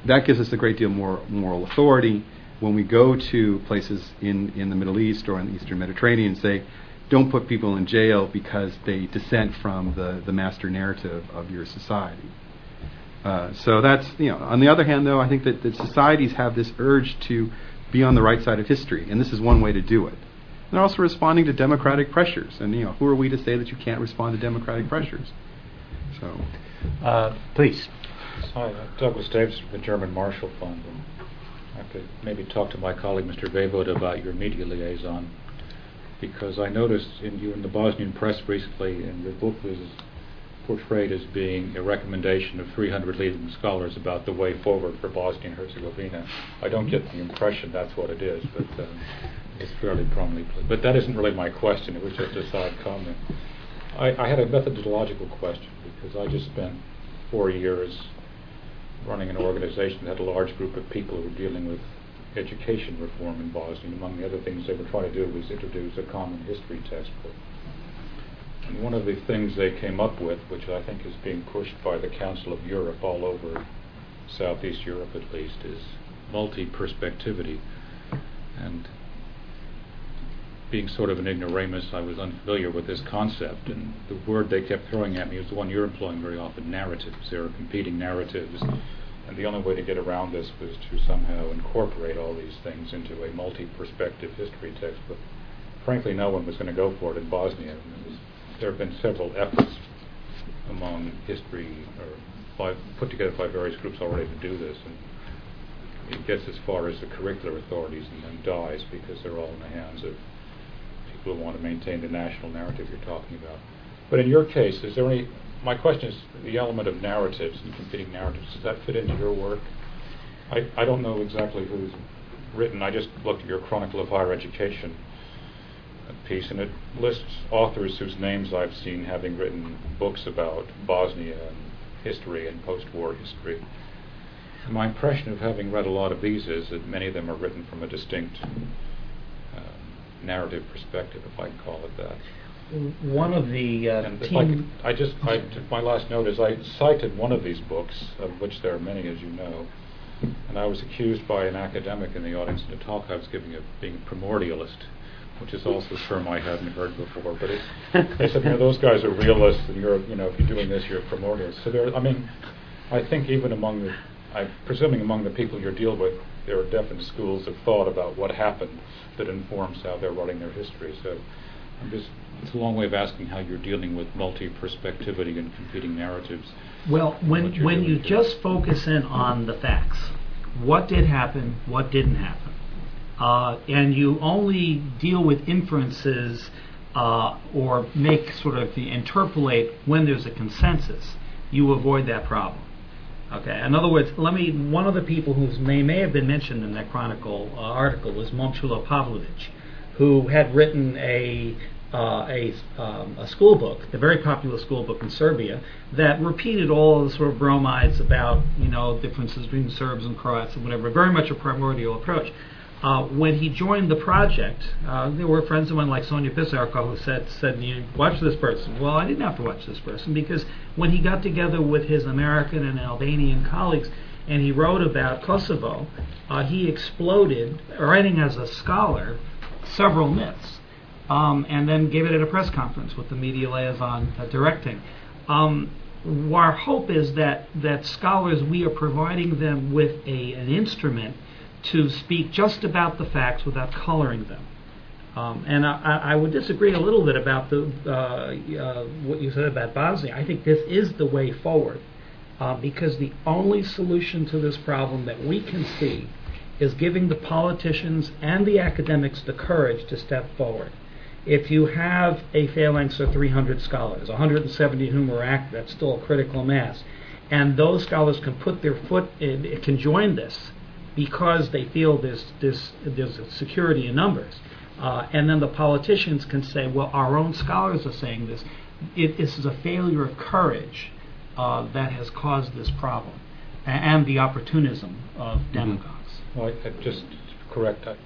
Speaker 17: that gives us a great deal more moral authority when we go to places in, in the Middle East or in the Eastern Mediterranean and say, don't put people in jail because they dissent from the, the master narrative of your society. Uh, so that's, you know, on the other hand, though, I think that, that societies have this urge to be on the right side of history, and this is one way to do it. And they're also responding to democratic pressures, and, you know, who are we to say that you can't respond to democratic pressures? So,
Speaker 1: uh, please.
Speaker 10: Hi, uh, Douglas Davis from the German Marshall Fund. And I have to maybe talk to my colleague, Mister Vejvoda, about your media liaison, because I noticed in you in the Bosnian press recently, and your book was portrayed as being a recommendation of three hundred leading scholars about the way forward for Bosnia and Herzegovina. I don't get the impression that's what it is, but uh, it's fairly prominently. But that isn't really my question. It was just a side comment. I, I had a methodological question, because I just spent four years running an organization that had a large group of people who were dealing with education reform in Bosnia. Among the other things they were trying to do was introduce a common history textbook. And one of the things they came up with, which I think is being pushed by the Council of Europe all over Southeast Europe at least, is multi-perspectivity. And being sort of an ignoramus, I was unfamiliar with this concept, and the word they kept throwing at me was the one you're employing very often, narratives. There are competing narratives, and the only way to get around this was to somehow incorporate all these things into a multi-perspective history textbook. Frankly, no one was going to go for it in Bosnia. Was, there have been several efforts among history, or by, put together by various groups already to do this, and it gets as far as the curricular authorities and then dies because they're all in the hands of people who want to maintain the national narrative you're talking about. But in your case, is there any, my question is the element of narratives and competing narratives, does that fit into your work? I, I don't know exactly who's written, I just looked at your Chronicle of Higher Education piece, and it lists authors whose names I've seen having written books about Bosnia and history and post-war history. And my impression of having read a lot of these is that many of them are written from a distinct uh, narrative perspective, if I can call it that.
Speaker 16: One of the uh,
Speaker 10: and
Speaker 16: team...
Speaker 10: I, could, I just, I, my last note is I cited one of these books, of which there are many, as you know, and I was accused by an academic in the audience in a talk I was giving of being a primordialist, which is also a term I hadn't heard before. But it, they said, you know, those guys are realists, and you're, you know, if you're doing this, you're a primordialist. So there, I mean, I think even among the, I'm presuming among the people you deal with, there are definite schools of thought about what happened that informs how they're writing their history. So I'm just, it's a long way of asking how you're dealing with multi-perspectivity and competing narratives.
Speaker 16: Well, when when you just focus in on the facts, what did happen, what didn't happen, uh, and you only deal with inferences uh, or make sort of the interpolate when there's a consensus, you avoid that problem. Okay. In other words, let me. One of the people whose name may have been mentioned in that Chronicle uh, article was Momčilo Pavlović, who had written a uh, a um, a school book, a very popular school book in Serbia, that repeated all the sort of bromides about, you know, differences between Serbs and Croats and whatever. Very much a primordial approach. Uh, when he joined the project, uh, there were friends of mine like Sonia Pisarko who said, said, you watch this person. Well, I didn't have to watch this person, because when he got together with his American and Albanian colleagues and he wrote about Kosovo, uh, he exploded, writing as a scholar, several myths, um, and then gave it at a press conference with the media liaison uh, directing. Um, our hope is that, that scholars, we are providing them with a, an instrument to speak just about the facts without coloring them. Um, and I, I would disagree a little bit about the uh, uh, what you said about Bosnia. I think this is the way forward, uh, because the only solution to this problem that we can see is giving the politicians and the academics the courage to step forward. If you have a phalanx of three hundred scholars, one hundred seventy of whom are active, that's still a critical mass, and those scholars can put their foot in, can join this, because they feel there's, there's, there's a security in numbers. Uh, and then the politicians can say, well, our own scholars are saying this. It, this is a failure of courage uh, that has caused this problem, a- and the opportunism of demagogues.
Speaker 10: Well, I, I just correct, I,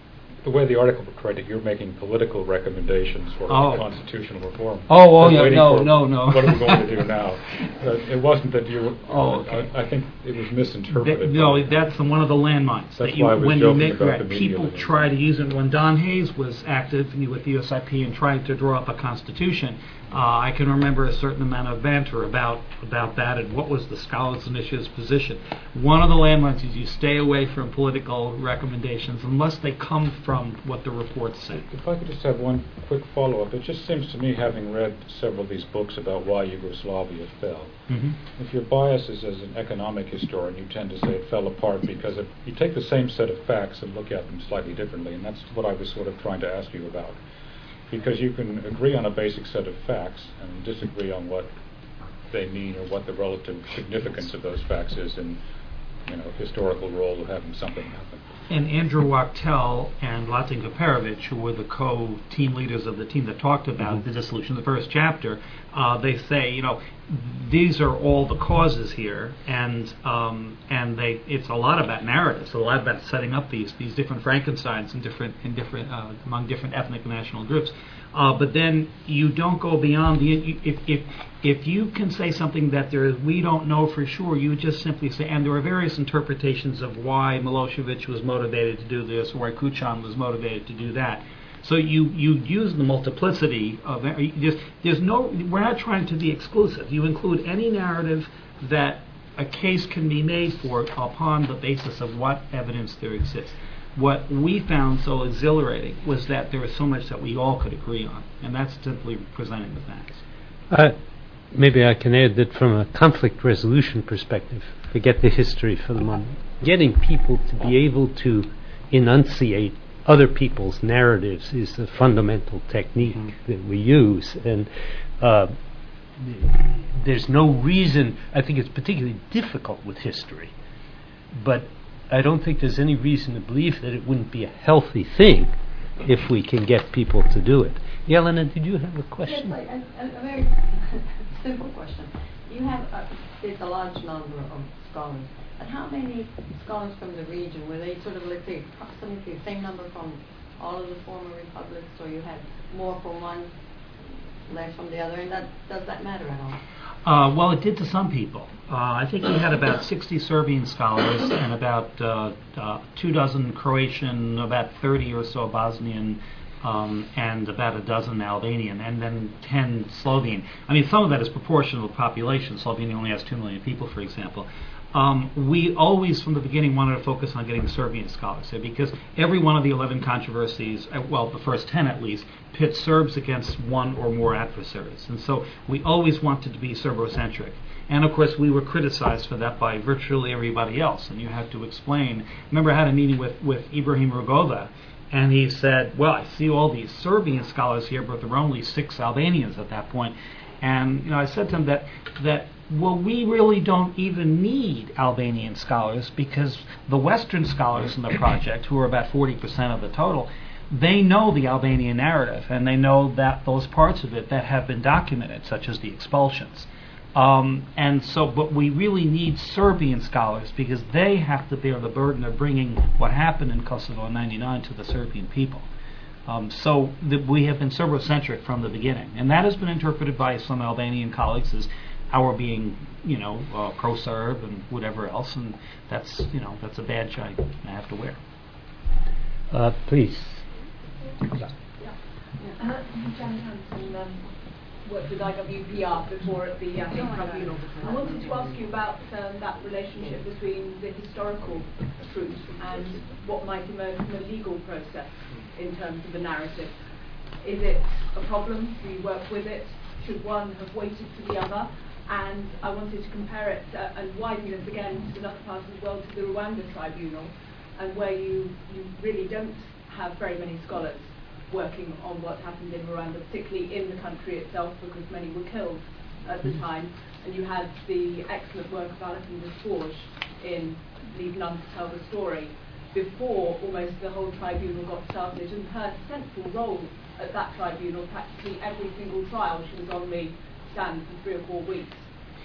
Speaker 10: the way the article portrayed it, you're making political recommendations for
Speaker 16: Oh.
Speaker 10: constitutional reform.
Speaker 16: Oh, oh,
Speaker 10: I was
Speaker 16: yeah,
Speaker 10: waiting
Speaker 16: no,
Speaker 10: for
Speaker 16: no, no.
Speaker 10: What are we going to do now? Uh, it wasn't that you were,
Speaker 16: Oh, okay.
Speaker 10: I, I think it was misinterpreted.
Speaker 16: That- no, that's one of the landmines.
Speaker 10: That's
Speaker 16: that you,
Speaker 10: why I was
Speaker 16: when you
Speaker 10: joking
Speaker 16: make,
Speaker 10: about
Speaker 16: right,
Speaker 10: the media
Speaker 16: people
Speaker 10: link.
Speaker 16: try to use it. When Don Hayes was active with the U S I P and trying to draw up a constitution, uh, I can remember a certain amount of banter about about that and what was the Scholars Initiative's position. One of the landmines is you stay away from political recommendations unless they come from what the reports say.
Speaker 10: If I could just have one quick follow-up. It just seems to me, having read several of these books about why Yugoslavia fell,
Speaker 16: Mhm.
Speaker 10: if your bias is as an economic historian, you tend to say it fell apart because if you take the same set of facts and look at them slightly differently, and that's what I was sort of trying to ask you about. Because you can agree on a basic set of facts and disagree on what they mean or what the relative significance of those facts is in, you know, historical role of having something happen.
Speaker 16: And Andrew Wachtel and Latinka Perovic, who were the co-team leaders of the team that talked about mm-hmm. the dissolution of the first chapter, uh, they say, you know, these are all the causes here, and um, and they it's a lot about narratives, a lot about setting up these these different Frankensteins in different in different uh, among different ethnic and national groups. Uh, but then you don't go beyond the if if if you can say something that there is we don't know for sure, you just simply say, and there are various interpretations of why Milosevic was motivated to do this or why Kuchan was motivated to do that. So you, you use the multiplicity of there's, there's no we're not trying to be exclusive. You include any narrative that a case can be made for upon the basis of what evidence there exists. What we found so exhilarating was that there was so much that we all could agree on, and that's simply presenting the facts.
Speaker 1: Uh, maybe I can add that from a conflict resolution perspective, forget the history for the moment, getting people to be able to enunciate other people's narratives is a fundamental technique mm-hmm. that we use, and uh, there's no reason. I think it's particularly difficult with history, but I don't think there's any reason to believe that it wouldn't be a healthy thing if we can get people to do it. Yelena, did you have a question?
Speaker 12: Yes, a, a, a very simple question. You have a, it's a large number of scholars. And how many scholars from the region, were they sort of, let's say, approximately the same number from all of the former republics, or you had more from one, less from the other, and that, does that matter at all?
Speaker 16: Uh, well, it did to some people. Uh, I think we had about sixty Serbian scholars and about uh, uh, two dozen Croatian, about thirty or so Bosnian, um, and about a dozen Albanian, and then ten Slovene. I mean, some of that is proportional to the population. Slovenia only has two million people, for example. Um, we always, from the beginning, wanted to focus on getting Serbian scholars here because every one of the eleven controversies, uh, well, the first ten at least, pit Serbs against one or more adversaries. And so we always wanted to be Serbo-centric. And, of course, we were criticized for that by virtually everybody else. And you had to explain. Remember, I had a meeting with, with Ibrahim Rugova, and he said, well, I see all these Serbian scholars here, but there were only six Albanians at that point. And you know, I said to him that, that well, we really don't even need Albanian scholars because the Western scholars in the project, who are about forty percent of the total, they know the Albanian narrative, and they know that those parts of it that have been documented, such as the expulsions. Um, and so, but we really need Serbian scholars because they have to bear the burden of bringing what happened in Kosovo in ninety-nine to the Serbian people. Um, so the, we have been Serbo-centric from the beginning, and that has been interpreted by some Albanian colleagues as our being, you know, uh, pro-Serb and whatever else, and that's, you know, that's a badge I, I have to wear.
Speaker 1: Uh, please.
Speaker 7: Yeah. Uh, Jan Hansen, um, worked with I W P R before at the uh, Tribunal. I wanted to ask you about um, that relationship between the historical truth and what might emerge from a legal process in terms of the narrative. Is it a problem? Do you work with it? Should one have waited for the other? And I wanted to compare it uh, and widen this again to another part of the world, to the Rwanda Tribunal, and where you, you really don't have very many scholars working on what happened in Rwanda, particularly in the country itself, because many were killed at the time. And you had the excellent work of Alison Desforges in Leave None to Tell the Story, before almost the whole tribunal got started, and her central role at that tribunal, practically every single trial, she was on the stand for three or four weeks.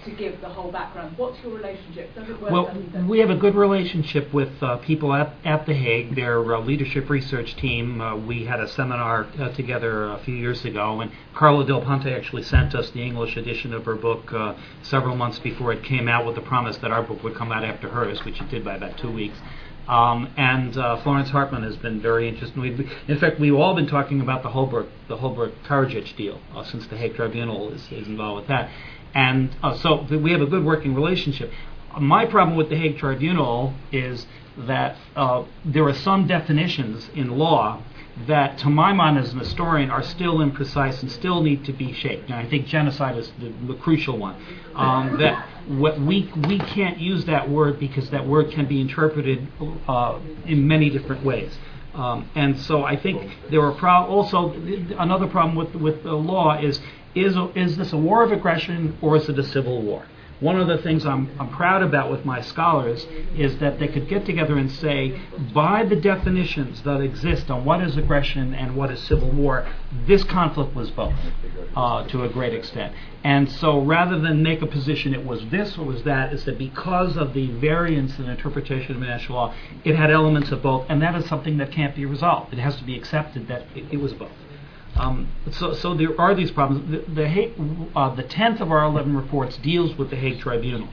Speaker 7: to give the whole background. What's your relationship? Does it work?
Speaker 16: Well, we have a good relationship with uh, people at, at The Hague, their uh, leadership research team. Uh, we had a seminar uh, together a few years ago, and Carla Del Ponte actually sent us the English edition of her book uh, several months before it came out, with the promise that our book would come out after hers, which it did by about two weeks. Um, and uh, Florence Hartman has been very interested. We've, in fact, we've all been talking about the Holbrooke, the Holbrooke-Karadzic deal uh, since the Hague Tribunal is, is involved with that. And uh, so we have a good working relationship. My problem with the Hague Tribunal is that uh, there are some definitions in law that, to my mind as an historian, are still imprecise and still need to be shaped. And I think genocide is the, the crucial one. Um, that what we we can't use that word because that word can be interpreted uh, in many different ways. Um, and so I think there are pro- also another problem with with the law is. Is is this a war of aggression or is it a civil war? One of the things I'm, I'm proud about with my scholars is that they could get together and say, by the definitions that exist on what is aggression and what is civil war, this conflict was both, uh, to a great extent. And so rather than make a position it was this or was that, is that because of the variance in interpretation of international law, it had elements of both, and that is something that can't be resolved. It has to be accepted that it, it was both. Um, so, so there are these problems. The, the, Hague, uh, the tenth of our eleven reports deals with the Hague Tribunal,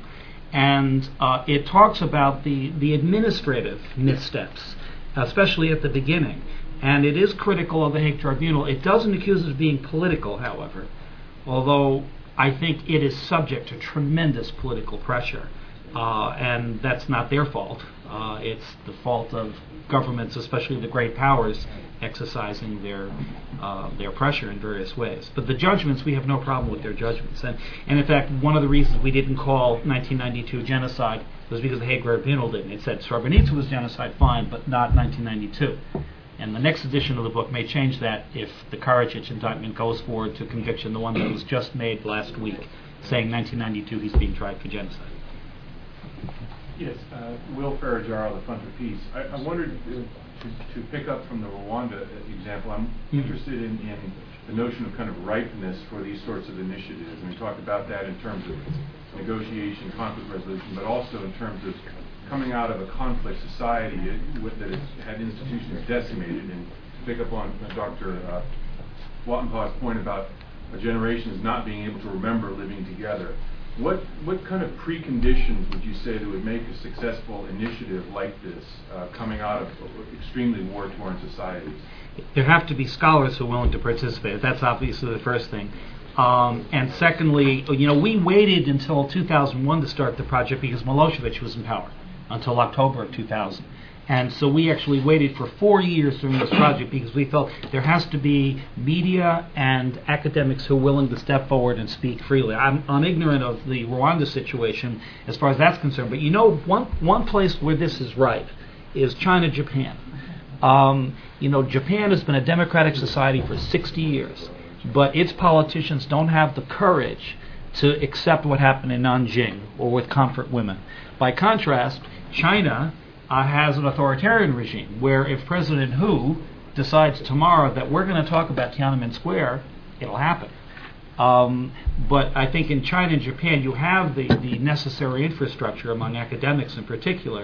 Speaker 16: and uh, it talks about the, the administrative missteps, especially at the beginning. And it is critical of the Hague Tribunal. It doesn't accuse it of being political, however, although I think it is subject to tremendous political pressure, uh, and that's not their fault. Uh, it's the fault of governments, especially the great powers, exercising their uh, their pressure in various ways. But the judgments, we have no problem with their judgments. And, and in fact, one of the reasons we didn't call nineteen ninety-two genocide was because the Hague Tribunal didn't. It said Srebrenica was genocide, fine, but not nineteen ninety-two. And the next edition of the book may change that if the Karadzic indictment goes forward to conviction, the one that was just made last week, saying nineteen ninety-two he's being tried for genocide.
Speaker 15: Yes, uh, Will Ferragero, the Fund for Peace. I, I wondered, uh, to, to pick up from the Rwanda example, I'm mm-hmm. interested in, in the notion of kind of ripeness for these sorts of initiatives. And we talked about that in terms of negotiation, conflict resolution, but also in terms of coming out of a conflict society that has had institutions decimated. And to pick up on uh, Doctor Uh, Wattenpaugh's point about a generations not being able to remember living together. What what kind of preconditions would you say that would make a successful initiative like this uh, coming out of extremely war-torn societies?
Speaker 16: There have to be scholars who are willing to participate. That's obviously the first thing. Um, and secondly, you know, we waited until two thousand one to start the project because Milosevic was in power until October of two thousand. And so we actually waited for four years during this project because we felt there has to be media and academics who are willing to step forward and speak freely. I'm, I'm ignorant of the Rwanda situation as far as that's concerned, but you know, one one place where this is right is China-Japan. Um, you know, Japan has been a democratic society for sixty years, but its politicians don't have the courage to accept what happened in Nanjing or with comfort women. By contrast, China Uh, has an authoritarian regime where if President Hu decides tomorrow that we're going to talk about Tiananmen Square, it'll happen. Um, but I think in China and Japan you have the, the necessary infrastructure among academics in particular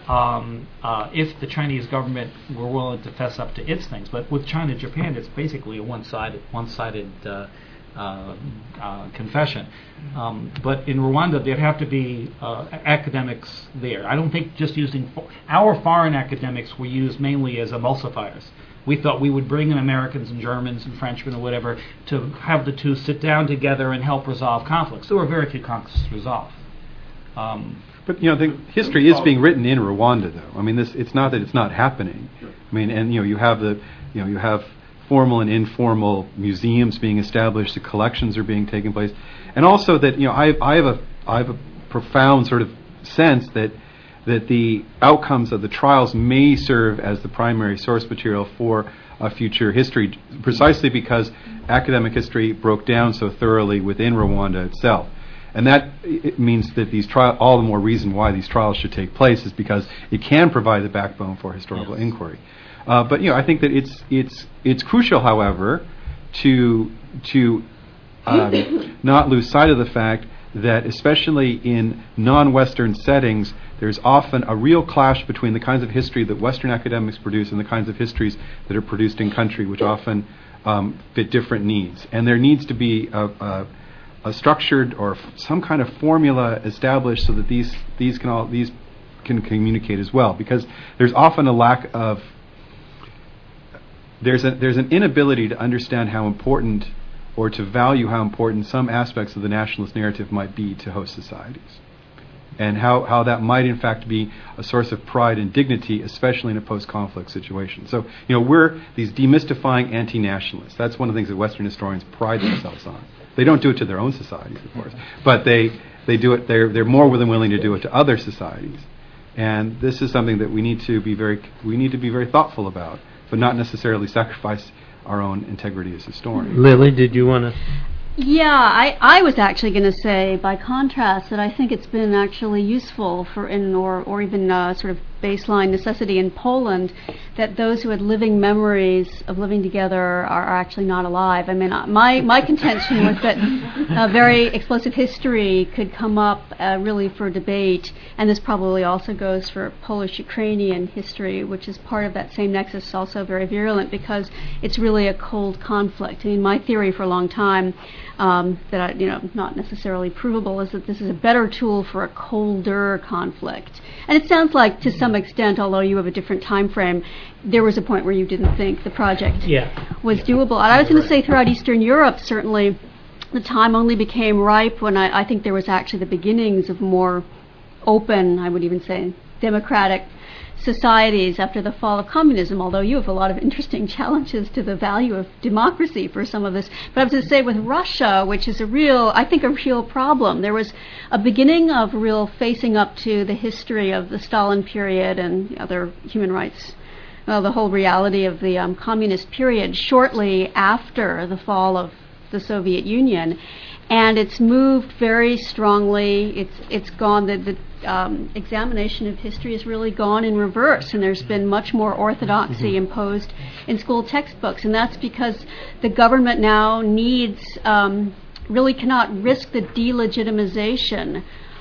Speaker 16: um, uh, if the Chinese government were willing to fess up to its things. But with China and Japan it's basically a one-sided, one-sided uh, Uh, uh, confession. Um, but in Rwanda, there'd have to be uh, academics there. I don't think just using... Fo- our foreign academics were used mainly as emulsifiers. We thought we would bring in Americans and Germans and Frenchmen or whatever to have the two sit down together and help resolve conflicts. There were very few conflicts resolved. Um,
Speaker 17: but, you know, the history is being written in Rwanda, though. I mean, this it's not that it's not happening. I mean, and, you know, you have the... You know, you have... formal and informal museums being established, the collections are being taken place, and also that you know I, I have a I have a profound sort of sense that that the outcomes of the trials may serve as the primary source material for a future history, precisely because academic history broke down so thoroughly within Rwanda itself, and that it means that these trial all the more reason why these trials should take place is because it can provide the backbone for historical yes. inquiry. Uh, but you know, I think that it's it's it's crucial, however, to to um, not lose sight of the fact that especially in non-Western settings, there's often a real clash between the kinds of history that Western academics produce and the kinds of histories that are produced in country, which often um, fit different needs. And there needs to be a, a, a structured or f- some kind of formula established so that these these can all these can communicate as well, because there's often a lack of there's a there's an inability to understand how important or to value how important some aspects of the nationalist narrative might be to host societies, and how, how that might in fact be a source of pride and dignity, especially in a post-conflict situation. So, you know, we're these demystifying anti-nationalists. That's one of the things that Western historians pride themselves on. They don't do it to their own societies, of course, but they, they do it. They're they're more than willing to do it to other societies, and this is something that we need to be very we need to be very thoughtful about, but not necessarily sacrifice our own integrity as historians.
Speaker 1: Lily, did you want to?
Speaker 18: Yeah, I, I was actually going to say, by contrast, that I think it's been actually useful for, in or, or even uh, sort of baseline necessity in Poland, that those who had living memories of living together are, are actually not alive. I mean, uh, my, my contention was that a very explosive history could come up uh, really for debate, and this probably also goes for Polish-Ukrainian history, which is part of that same nexus, also very virulent, because it's really a cold conflict. I mean, my theory for a long time, Um, that I, you know, not necessarily provable, is that this is a better tool for a colder conflict. And it sounds like, to some extent, although you have a different time frame, there was a point where you didn't think the project
Speaker 1: yeah.
Speaker 18: was yeah. doable. And I was going to say, throughout Eastern Europe, certainly, the time only became ripe when I, I think there was actually the beginnings of more open, I would even say, democratic societies after the fall of communism, although you have a lot of interesting challenges to the value of democracy for some of this. But I was going to say, with Russia, which is a real, I think, a real problem, there was a beginning of real facing up to the history of the Stalin period and other human rights, well, the whole reality of the um, communist period shortly after the fall of the Soviet Union. And it's moved very strongly. It's it's gone. The, the um, examination of history has really gone in reverse, and there's been much more orthodoxy mm-hmm. imposed in school textbooks, and that's because the government now needs um, really cannot risk the delegitimization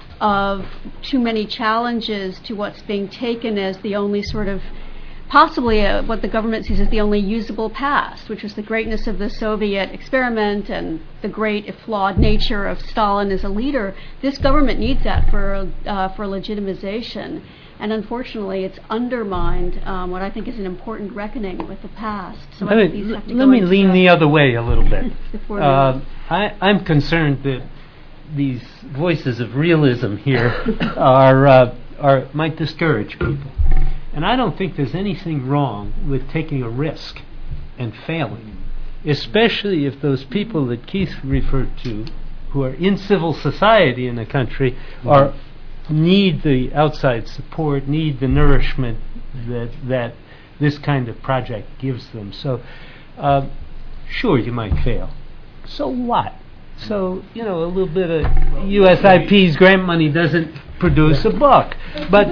Speaker 18: of too many challenges to what's being taken as the only sort of possibly uh, what the government sees as the only usable past, which was the greatness of the Soviet experiment and the great, if flawed, nature of Stalin as a leader. This government needs that for uh, for legitimization, and unfortunately, it's undermined um, what I think is an important reckoning with the past. So
Speaker 1: let
Speaker 18: I
Speaker 1: me,
Speaker 18: think
Speaker 1: let me lean the, the other way a little bit. uh, I, I'm concerned that these voices of realism here are uh, are might discourage people. And I don't think there's anything wrong with taking a risk and failing, especially if those people that Keith referred to, who are in civil society in the country, are need the outside support, need the nourishment that that this kind of project gives them. So, uh, sure, you might fail. So what? So, you know, a little bit of U S I P's grant money doesn't produce a buck. But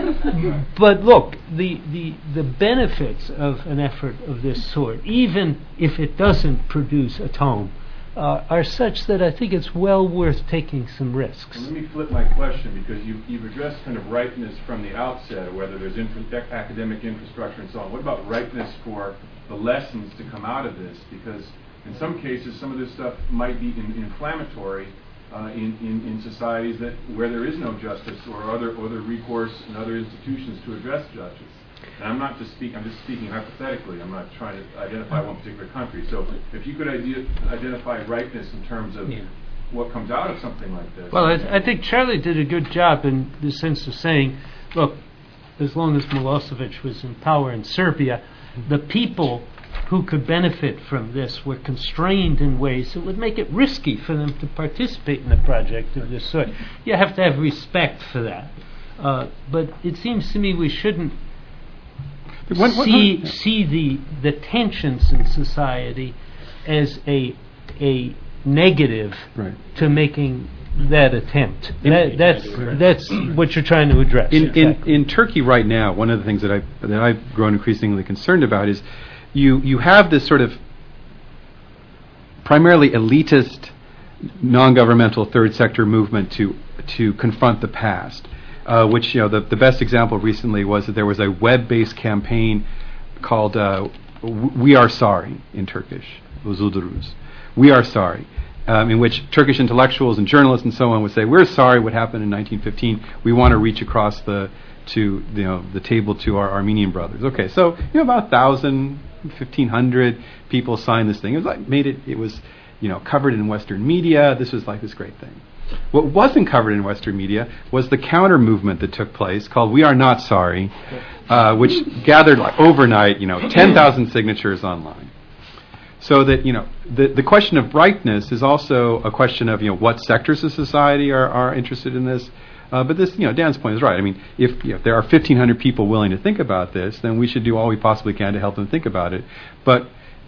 Speaker 1: but look, the, the the benefits of an effort of this sort, even if it doesn't produce a tome, uh, are such that I think it's well worth taking some risks.
Speaker 15: Well, let me flip my question, because you, you've addressed kind of ripeness from the outset, whether there's infra- academic infrastructure and so on. What about ripeness for the lessons to come out of this? Because in some cases, some of this stuff might be in, inflammatory uh, in, in, in societies that where there is no justice or other other recourse and other institutions to address justice. And I'm not just speaking; I'm just speaking hypothetically. I'm not trying to identify one particular country. So, if you could idea, identify ripeness in terms of yeah. what comes out of something like this.
Speaker 1: Well, I, I think Charlie did a good job in the sense of saying, look, as long as Milosevic was in power in Serbia, the people who could benefit from this were constrained in ways that would make it risky for them to participate in a project of this sort. You have to have respect for that. Uh, but it seems to me we shouldn't what, what, see what, see the the tensions in society as a a negative right. to making that attempt. In, that, that's that's what you're trying to address.
Speaker 17: In,
Speaker 1: exactly.
Speaker 17: in in Turkey right now, one of the things that I that I've grown increasingly concerned about is you you have this sort of primarily elitist non-governmental third sector movement to to confront the past. Uh, which, you know, the, the best example recently was that there was a web-based campaign called uh, We Are Sorry in Turkish, Özür We Are Sorry, um, in which Turkish intellectuals and journalists and so on would say, we're sorry what happened in nineteen fifteen. We want to reach across the to you know the table to our Armenian brothers. Okay, so you know about one thousand, fifteen hundred people signed this thing. It was like made it. It was you know covered in Western media. This was like this great thing. What wasn't covered in Western media was the counter movement that took place called We Are Not Sorry, uh, which gathered like overnight, you know, ten thousand signatures online. So that, you know, the, the question of rightness is also a question of, you know, what sectors of society are, are interested in this. Uh, but this, you know, Dan's point is right. I mean, if, you know, if there are fifteen hundred people willing to think about this, then we should do all we possibly can to help them think about it. But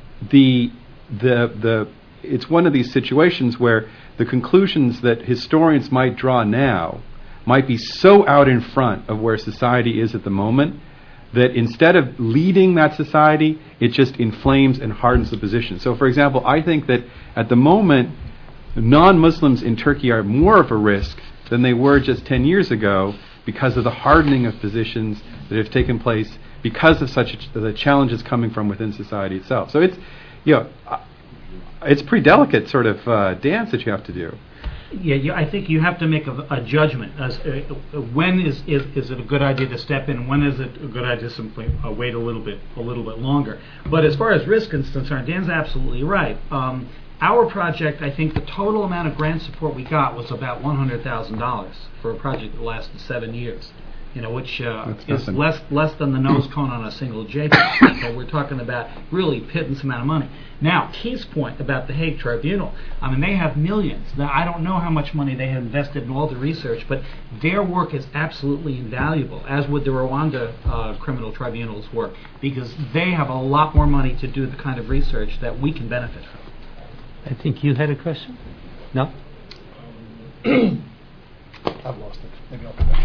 Speaker 17: the the the it's one of these situations where the conclusions that historians might draw now might be so out in front of where society is at the moment that instead of leading that society, it just inflames and hardens the position. So, for example, I think that at the moment, non-Muslims in Turkey are more of a risk than they were just ten years ago because of the hardening of positions that have taken place because of such a, the challenges coming from within society itself. So it's, you know, it's a pretty delicate sort of uh, dance that you have to do.
Speaker 16: Yeah, you, I think you have to make a, a judgment as uh, when is, is is it a good idea to step in, when is it a good idea to simply uh, wait a little bit a little bit longer. But as far as risk is concerned, Dan's absolutely right. Um, our project, I think the total amount of grant support we got was about one hundred thousand dollars for a project that lasted seven years. You know, which uh, is less less than the nose cone on a single JPEG. So we're talking about really pittance amount of money. Now, Keith's point about the Hague Tribunal, I mean, they have millions. Now, I don't know how much money they have invested in all the research, but their work is absolutely invaluable, as would the Rwanda uh, criminal tribunal's work, because they have a lot more money to do the kind of research that we can benefit from.
Speaker 1: I think you had a question? No?
Speaker 9: I've lost it. Maybe I'll come back.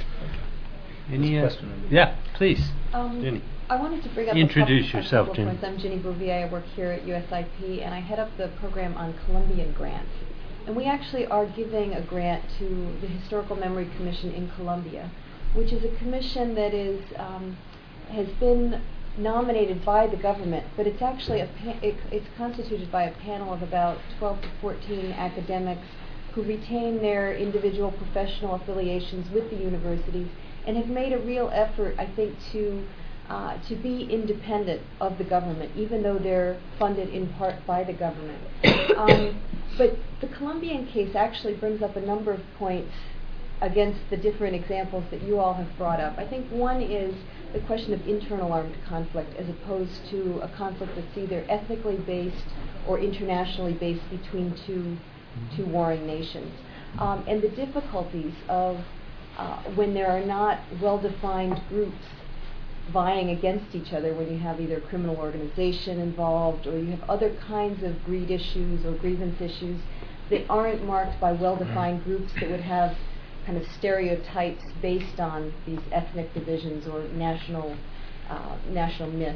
Speaker 1: Any uh, yeah, please.
Speaker 20: Um,
Speaker 1: Jenny.
Speaker 20: I wanted to bring up
Speaker 1: Introduce
Speaker 20: a couple,
Speaker 1: yourself,
Speaker 20: a couple
Speaker 1: Jenny.
Speaker 20: points. I'm Jenny Bouvier. I work here at U S I P, and I head up the program on Colombian grants. And we actually are giving a grant to the Historical Memory Commission in Colombia, which is a commission that is um, has been nominated by the government, but it's actually a pa- it, it's constituted by a panel of about twelve to fourteen academics who retain their individual professional affiliations with the universities and have made a real effort, I think, to uh, to be independent of the government, even though they're funded in part by the government. Um, but the Colombian case actually brings up a number of points against the different examples that you all have brought up. I think one is the question of internal armed conflict as opposed to a conflict that's either ethnically based or internationally based between two two warring nations. Um, and the difficulties of uh, when there are not well-defined groups vying against each other, when you have either a criminal organization involved or you have other kinds of greed issues or grievance issues that aren't marked by well-defined groups that would have kind of stereotypes based on these ethnic divisions or national uh, national myths.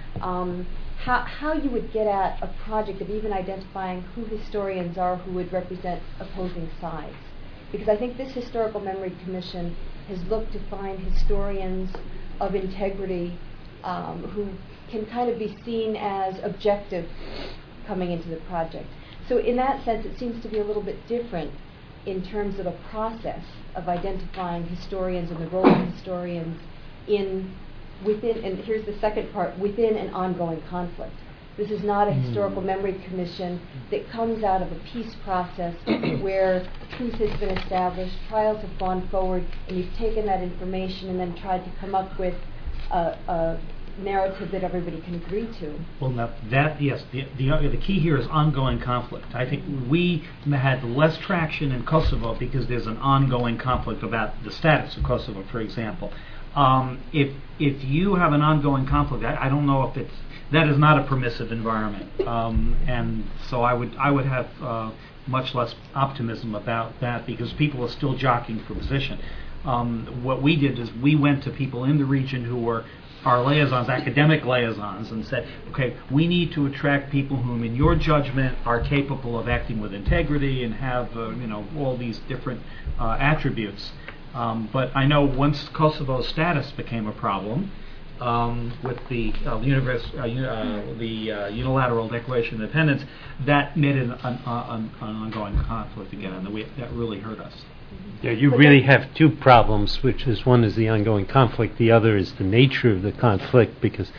Speaker 20: Um, how, how you would get at a project of even identifying who historians are who would represent opposing sides. Because I think this Historical Memory Commission has looked to find historians of integrity um, who can kind of be seen as objective coming into the project. So in that sense, it seems to be a little bit different in terms of a process of identifying historians and the role of historians in within, and here's the second part, within an ongoing conflict. This is not a mm. historical memory commission that comes out of a peace process where truth has been established, trials have gone forward, and you've taken that information and then tried to come up with a, a narrative that everybody can agree to.
Speaker 16: Well, now that, yes, the, the the key here is ongoing conflict. I think we had less traction in Kosovo because there's an ongoing conflict about the status of Kosovo, for example. Um, if if you have an ongoing conflict, I, I don't know if it's that is not a permissive environment, um, and so I would I would have uh, much less optimism about that because people are still jockeying for position. Um, what we did is we went to people in the region who were our liaisons, academic liaisons, and said, okay, we need to attract people whom, in your judgment, are capable of acting with integrity and have, uh, you know, all these different uh, attributes. Um, but I know once Kosovo's status became a problem, um, with the uh, univers- uh, uh, the uh, unilateral Declaration of Independence, that made it an, an, an, an ongoing conflict again, and we, that really hurt us.
Speaker 1: Yeah, you really have two problems, which is one is the ongoing conflict, the other is the nature of the conflict, because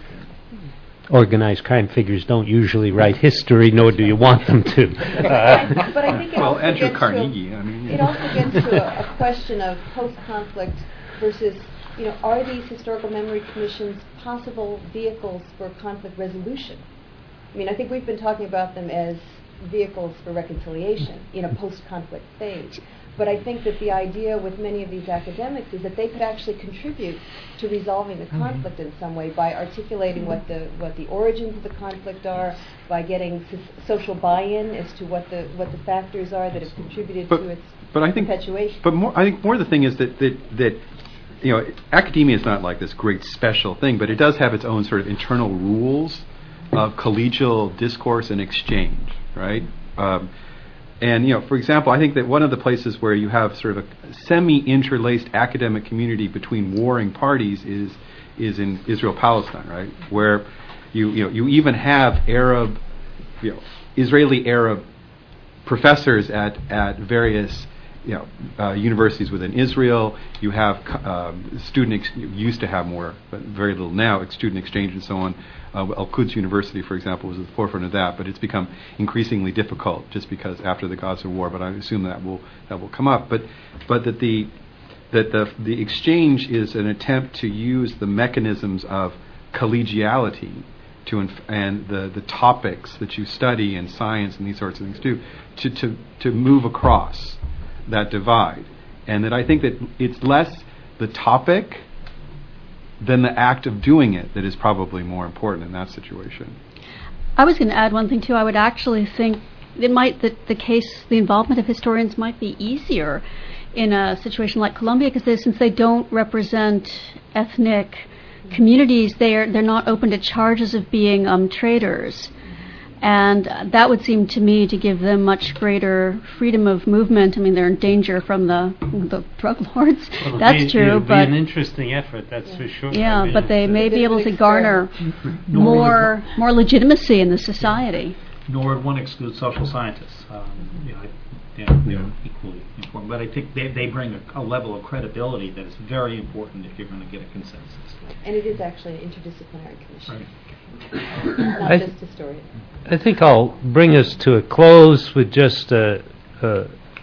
Speaker 1: organized crime figures don't usually write history, nor do you want them to.
Speaker 20: Uh, but I think it
Speaker 17: well,
Speaker 20: also
Speaker 17: Andrew
Speaker 20: gets
Speaker 17: Carnegie.
Speaker 20: To a,
Speaker 17: I mean,
Speaker 20: it also gets to a, a question of post-conflict versus, you know, are these historical memory commissions possible vehicles for conflict resolution? I mean, I think we've been talking about them as vehicles for reconciliation in a post-conflict phase. But I think that the idea with many of these academics is that they could actually contribute to resolving the conflict in some way by articulating what the what the origins of the conflict are, by getting s- social buy-in as to what the what the factors are that have contributed
Speaker 17: but,
Speaker 20: to its
Speaker 17: but I think,
Speaker 20: perpetuation.
Speaker 17: But more, I think more the thing is that, that that you know, academia is not like this great special thing, but it does have its own sort of internal rules of collegial discourse and exchange, right? Um, And, you know, for example, I think that one of the places where you have sort of a semi-interlaced academic community between warring parties is is in Israel-Palestine, right? Where you you know you even have Arab, you know, Israeli Arab professors at at various you know uh, universities within Israel. You have um, student ex- you used to have more, but very little now. Student exchange and so on. Uh, Al-Quds University, for example, was at the forefront of that, but it's become increasingly difficult just because after the Gaza war. But I assume that will that will come up. But but that the that the the exchange is an attempt to use the mechanisms of collegiality to inf- and the the topics that you study in science and these sorts of things too to to to move across that divide. And that I think that it's less the topic than the act of doing it that is probably more important in that situation.
Speaker 18: I was going to add one thing too. I would actually think it might that the case, the involvement of historians might be easier in a situation like Colombia, because they, since they don't represent ethnic communities, they are they're not open to charges of being um, traitors. And that would seem to me to give them much greater freedom of movement. I mean, they're in danger from the the drug lords.
Speaker 1: Well,
Speaker 18: that's
Speaker 1: be,
Speaker 18: true,
Speaker 1: it'll
Speaker 18: but
Speaker 1: be an interesting effort. That's yeah. for sure.
Speaker 18: Yeah,
Speaker 1: I mean,
Speaker 18: but they may be able to garner more more legitimacy in the society.
Speaker 16: Nor would one exclude social scientists. Um, you know, I, you know, they're equally important, but I think they they bring a, a level of credibility that is very important if you're going to get a consensus.
Speaker 20: And it is actually an interdisciplinary commission.
Speaker 16: Right.
Speaker 20: Not
Speaker 1: I,
Speaker 20: just historians.
Speaker 1: I think I'll bring us to a close with just uh, uh,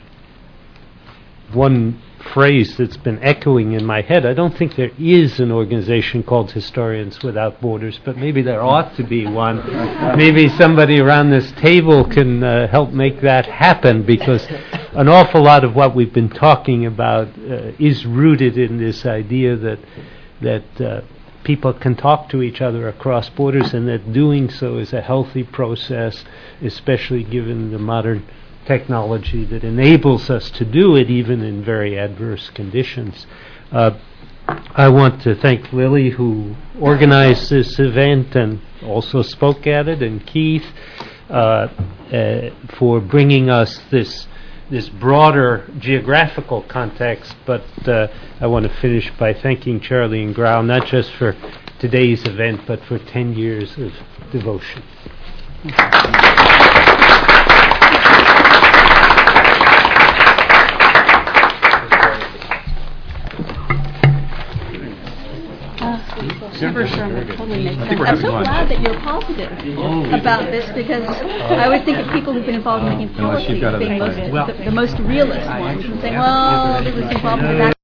Speaker 1: one phrase that's been echoing in my head. I don't think there is an organization called Historians Without Borders, but maybe there ought to be one. Maybe somebody around this table can uh, help make that happen, because an awful lot of what we've been talking about uh, is rooted in this idea that that uh, people can talk to each other across borders, and that doing so is a healthy process, especially given the modern technology that enables us to do it even in very adverse conditions. Uh, I want to thank Lily, who organized this event and also spoke at it, and Keith uh, uh, for bringing us this this broader geographical context. But uh, I want to finish by thanking Charlie and Grau, not just for today's event, but for ten years of devotion.
Speaker 18: Super Sherman, totally makes sense. I'm so glad that you're positive about this, because I always think of people who've been involved in making policy being most, the, the most realist ones, and saying, well, there was involvement with that.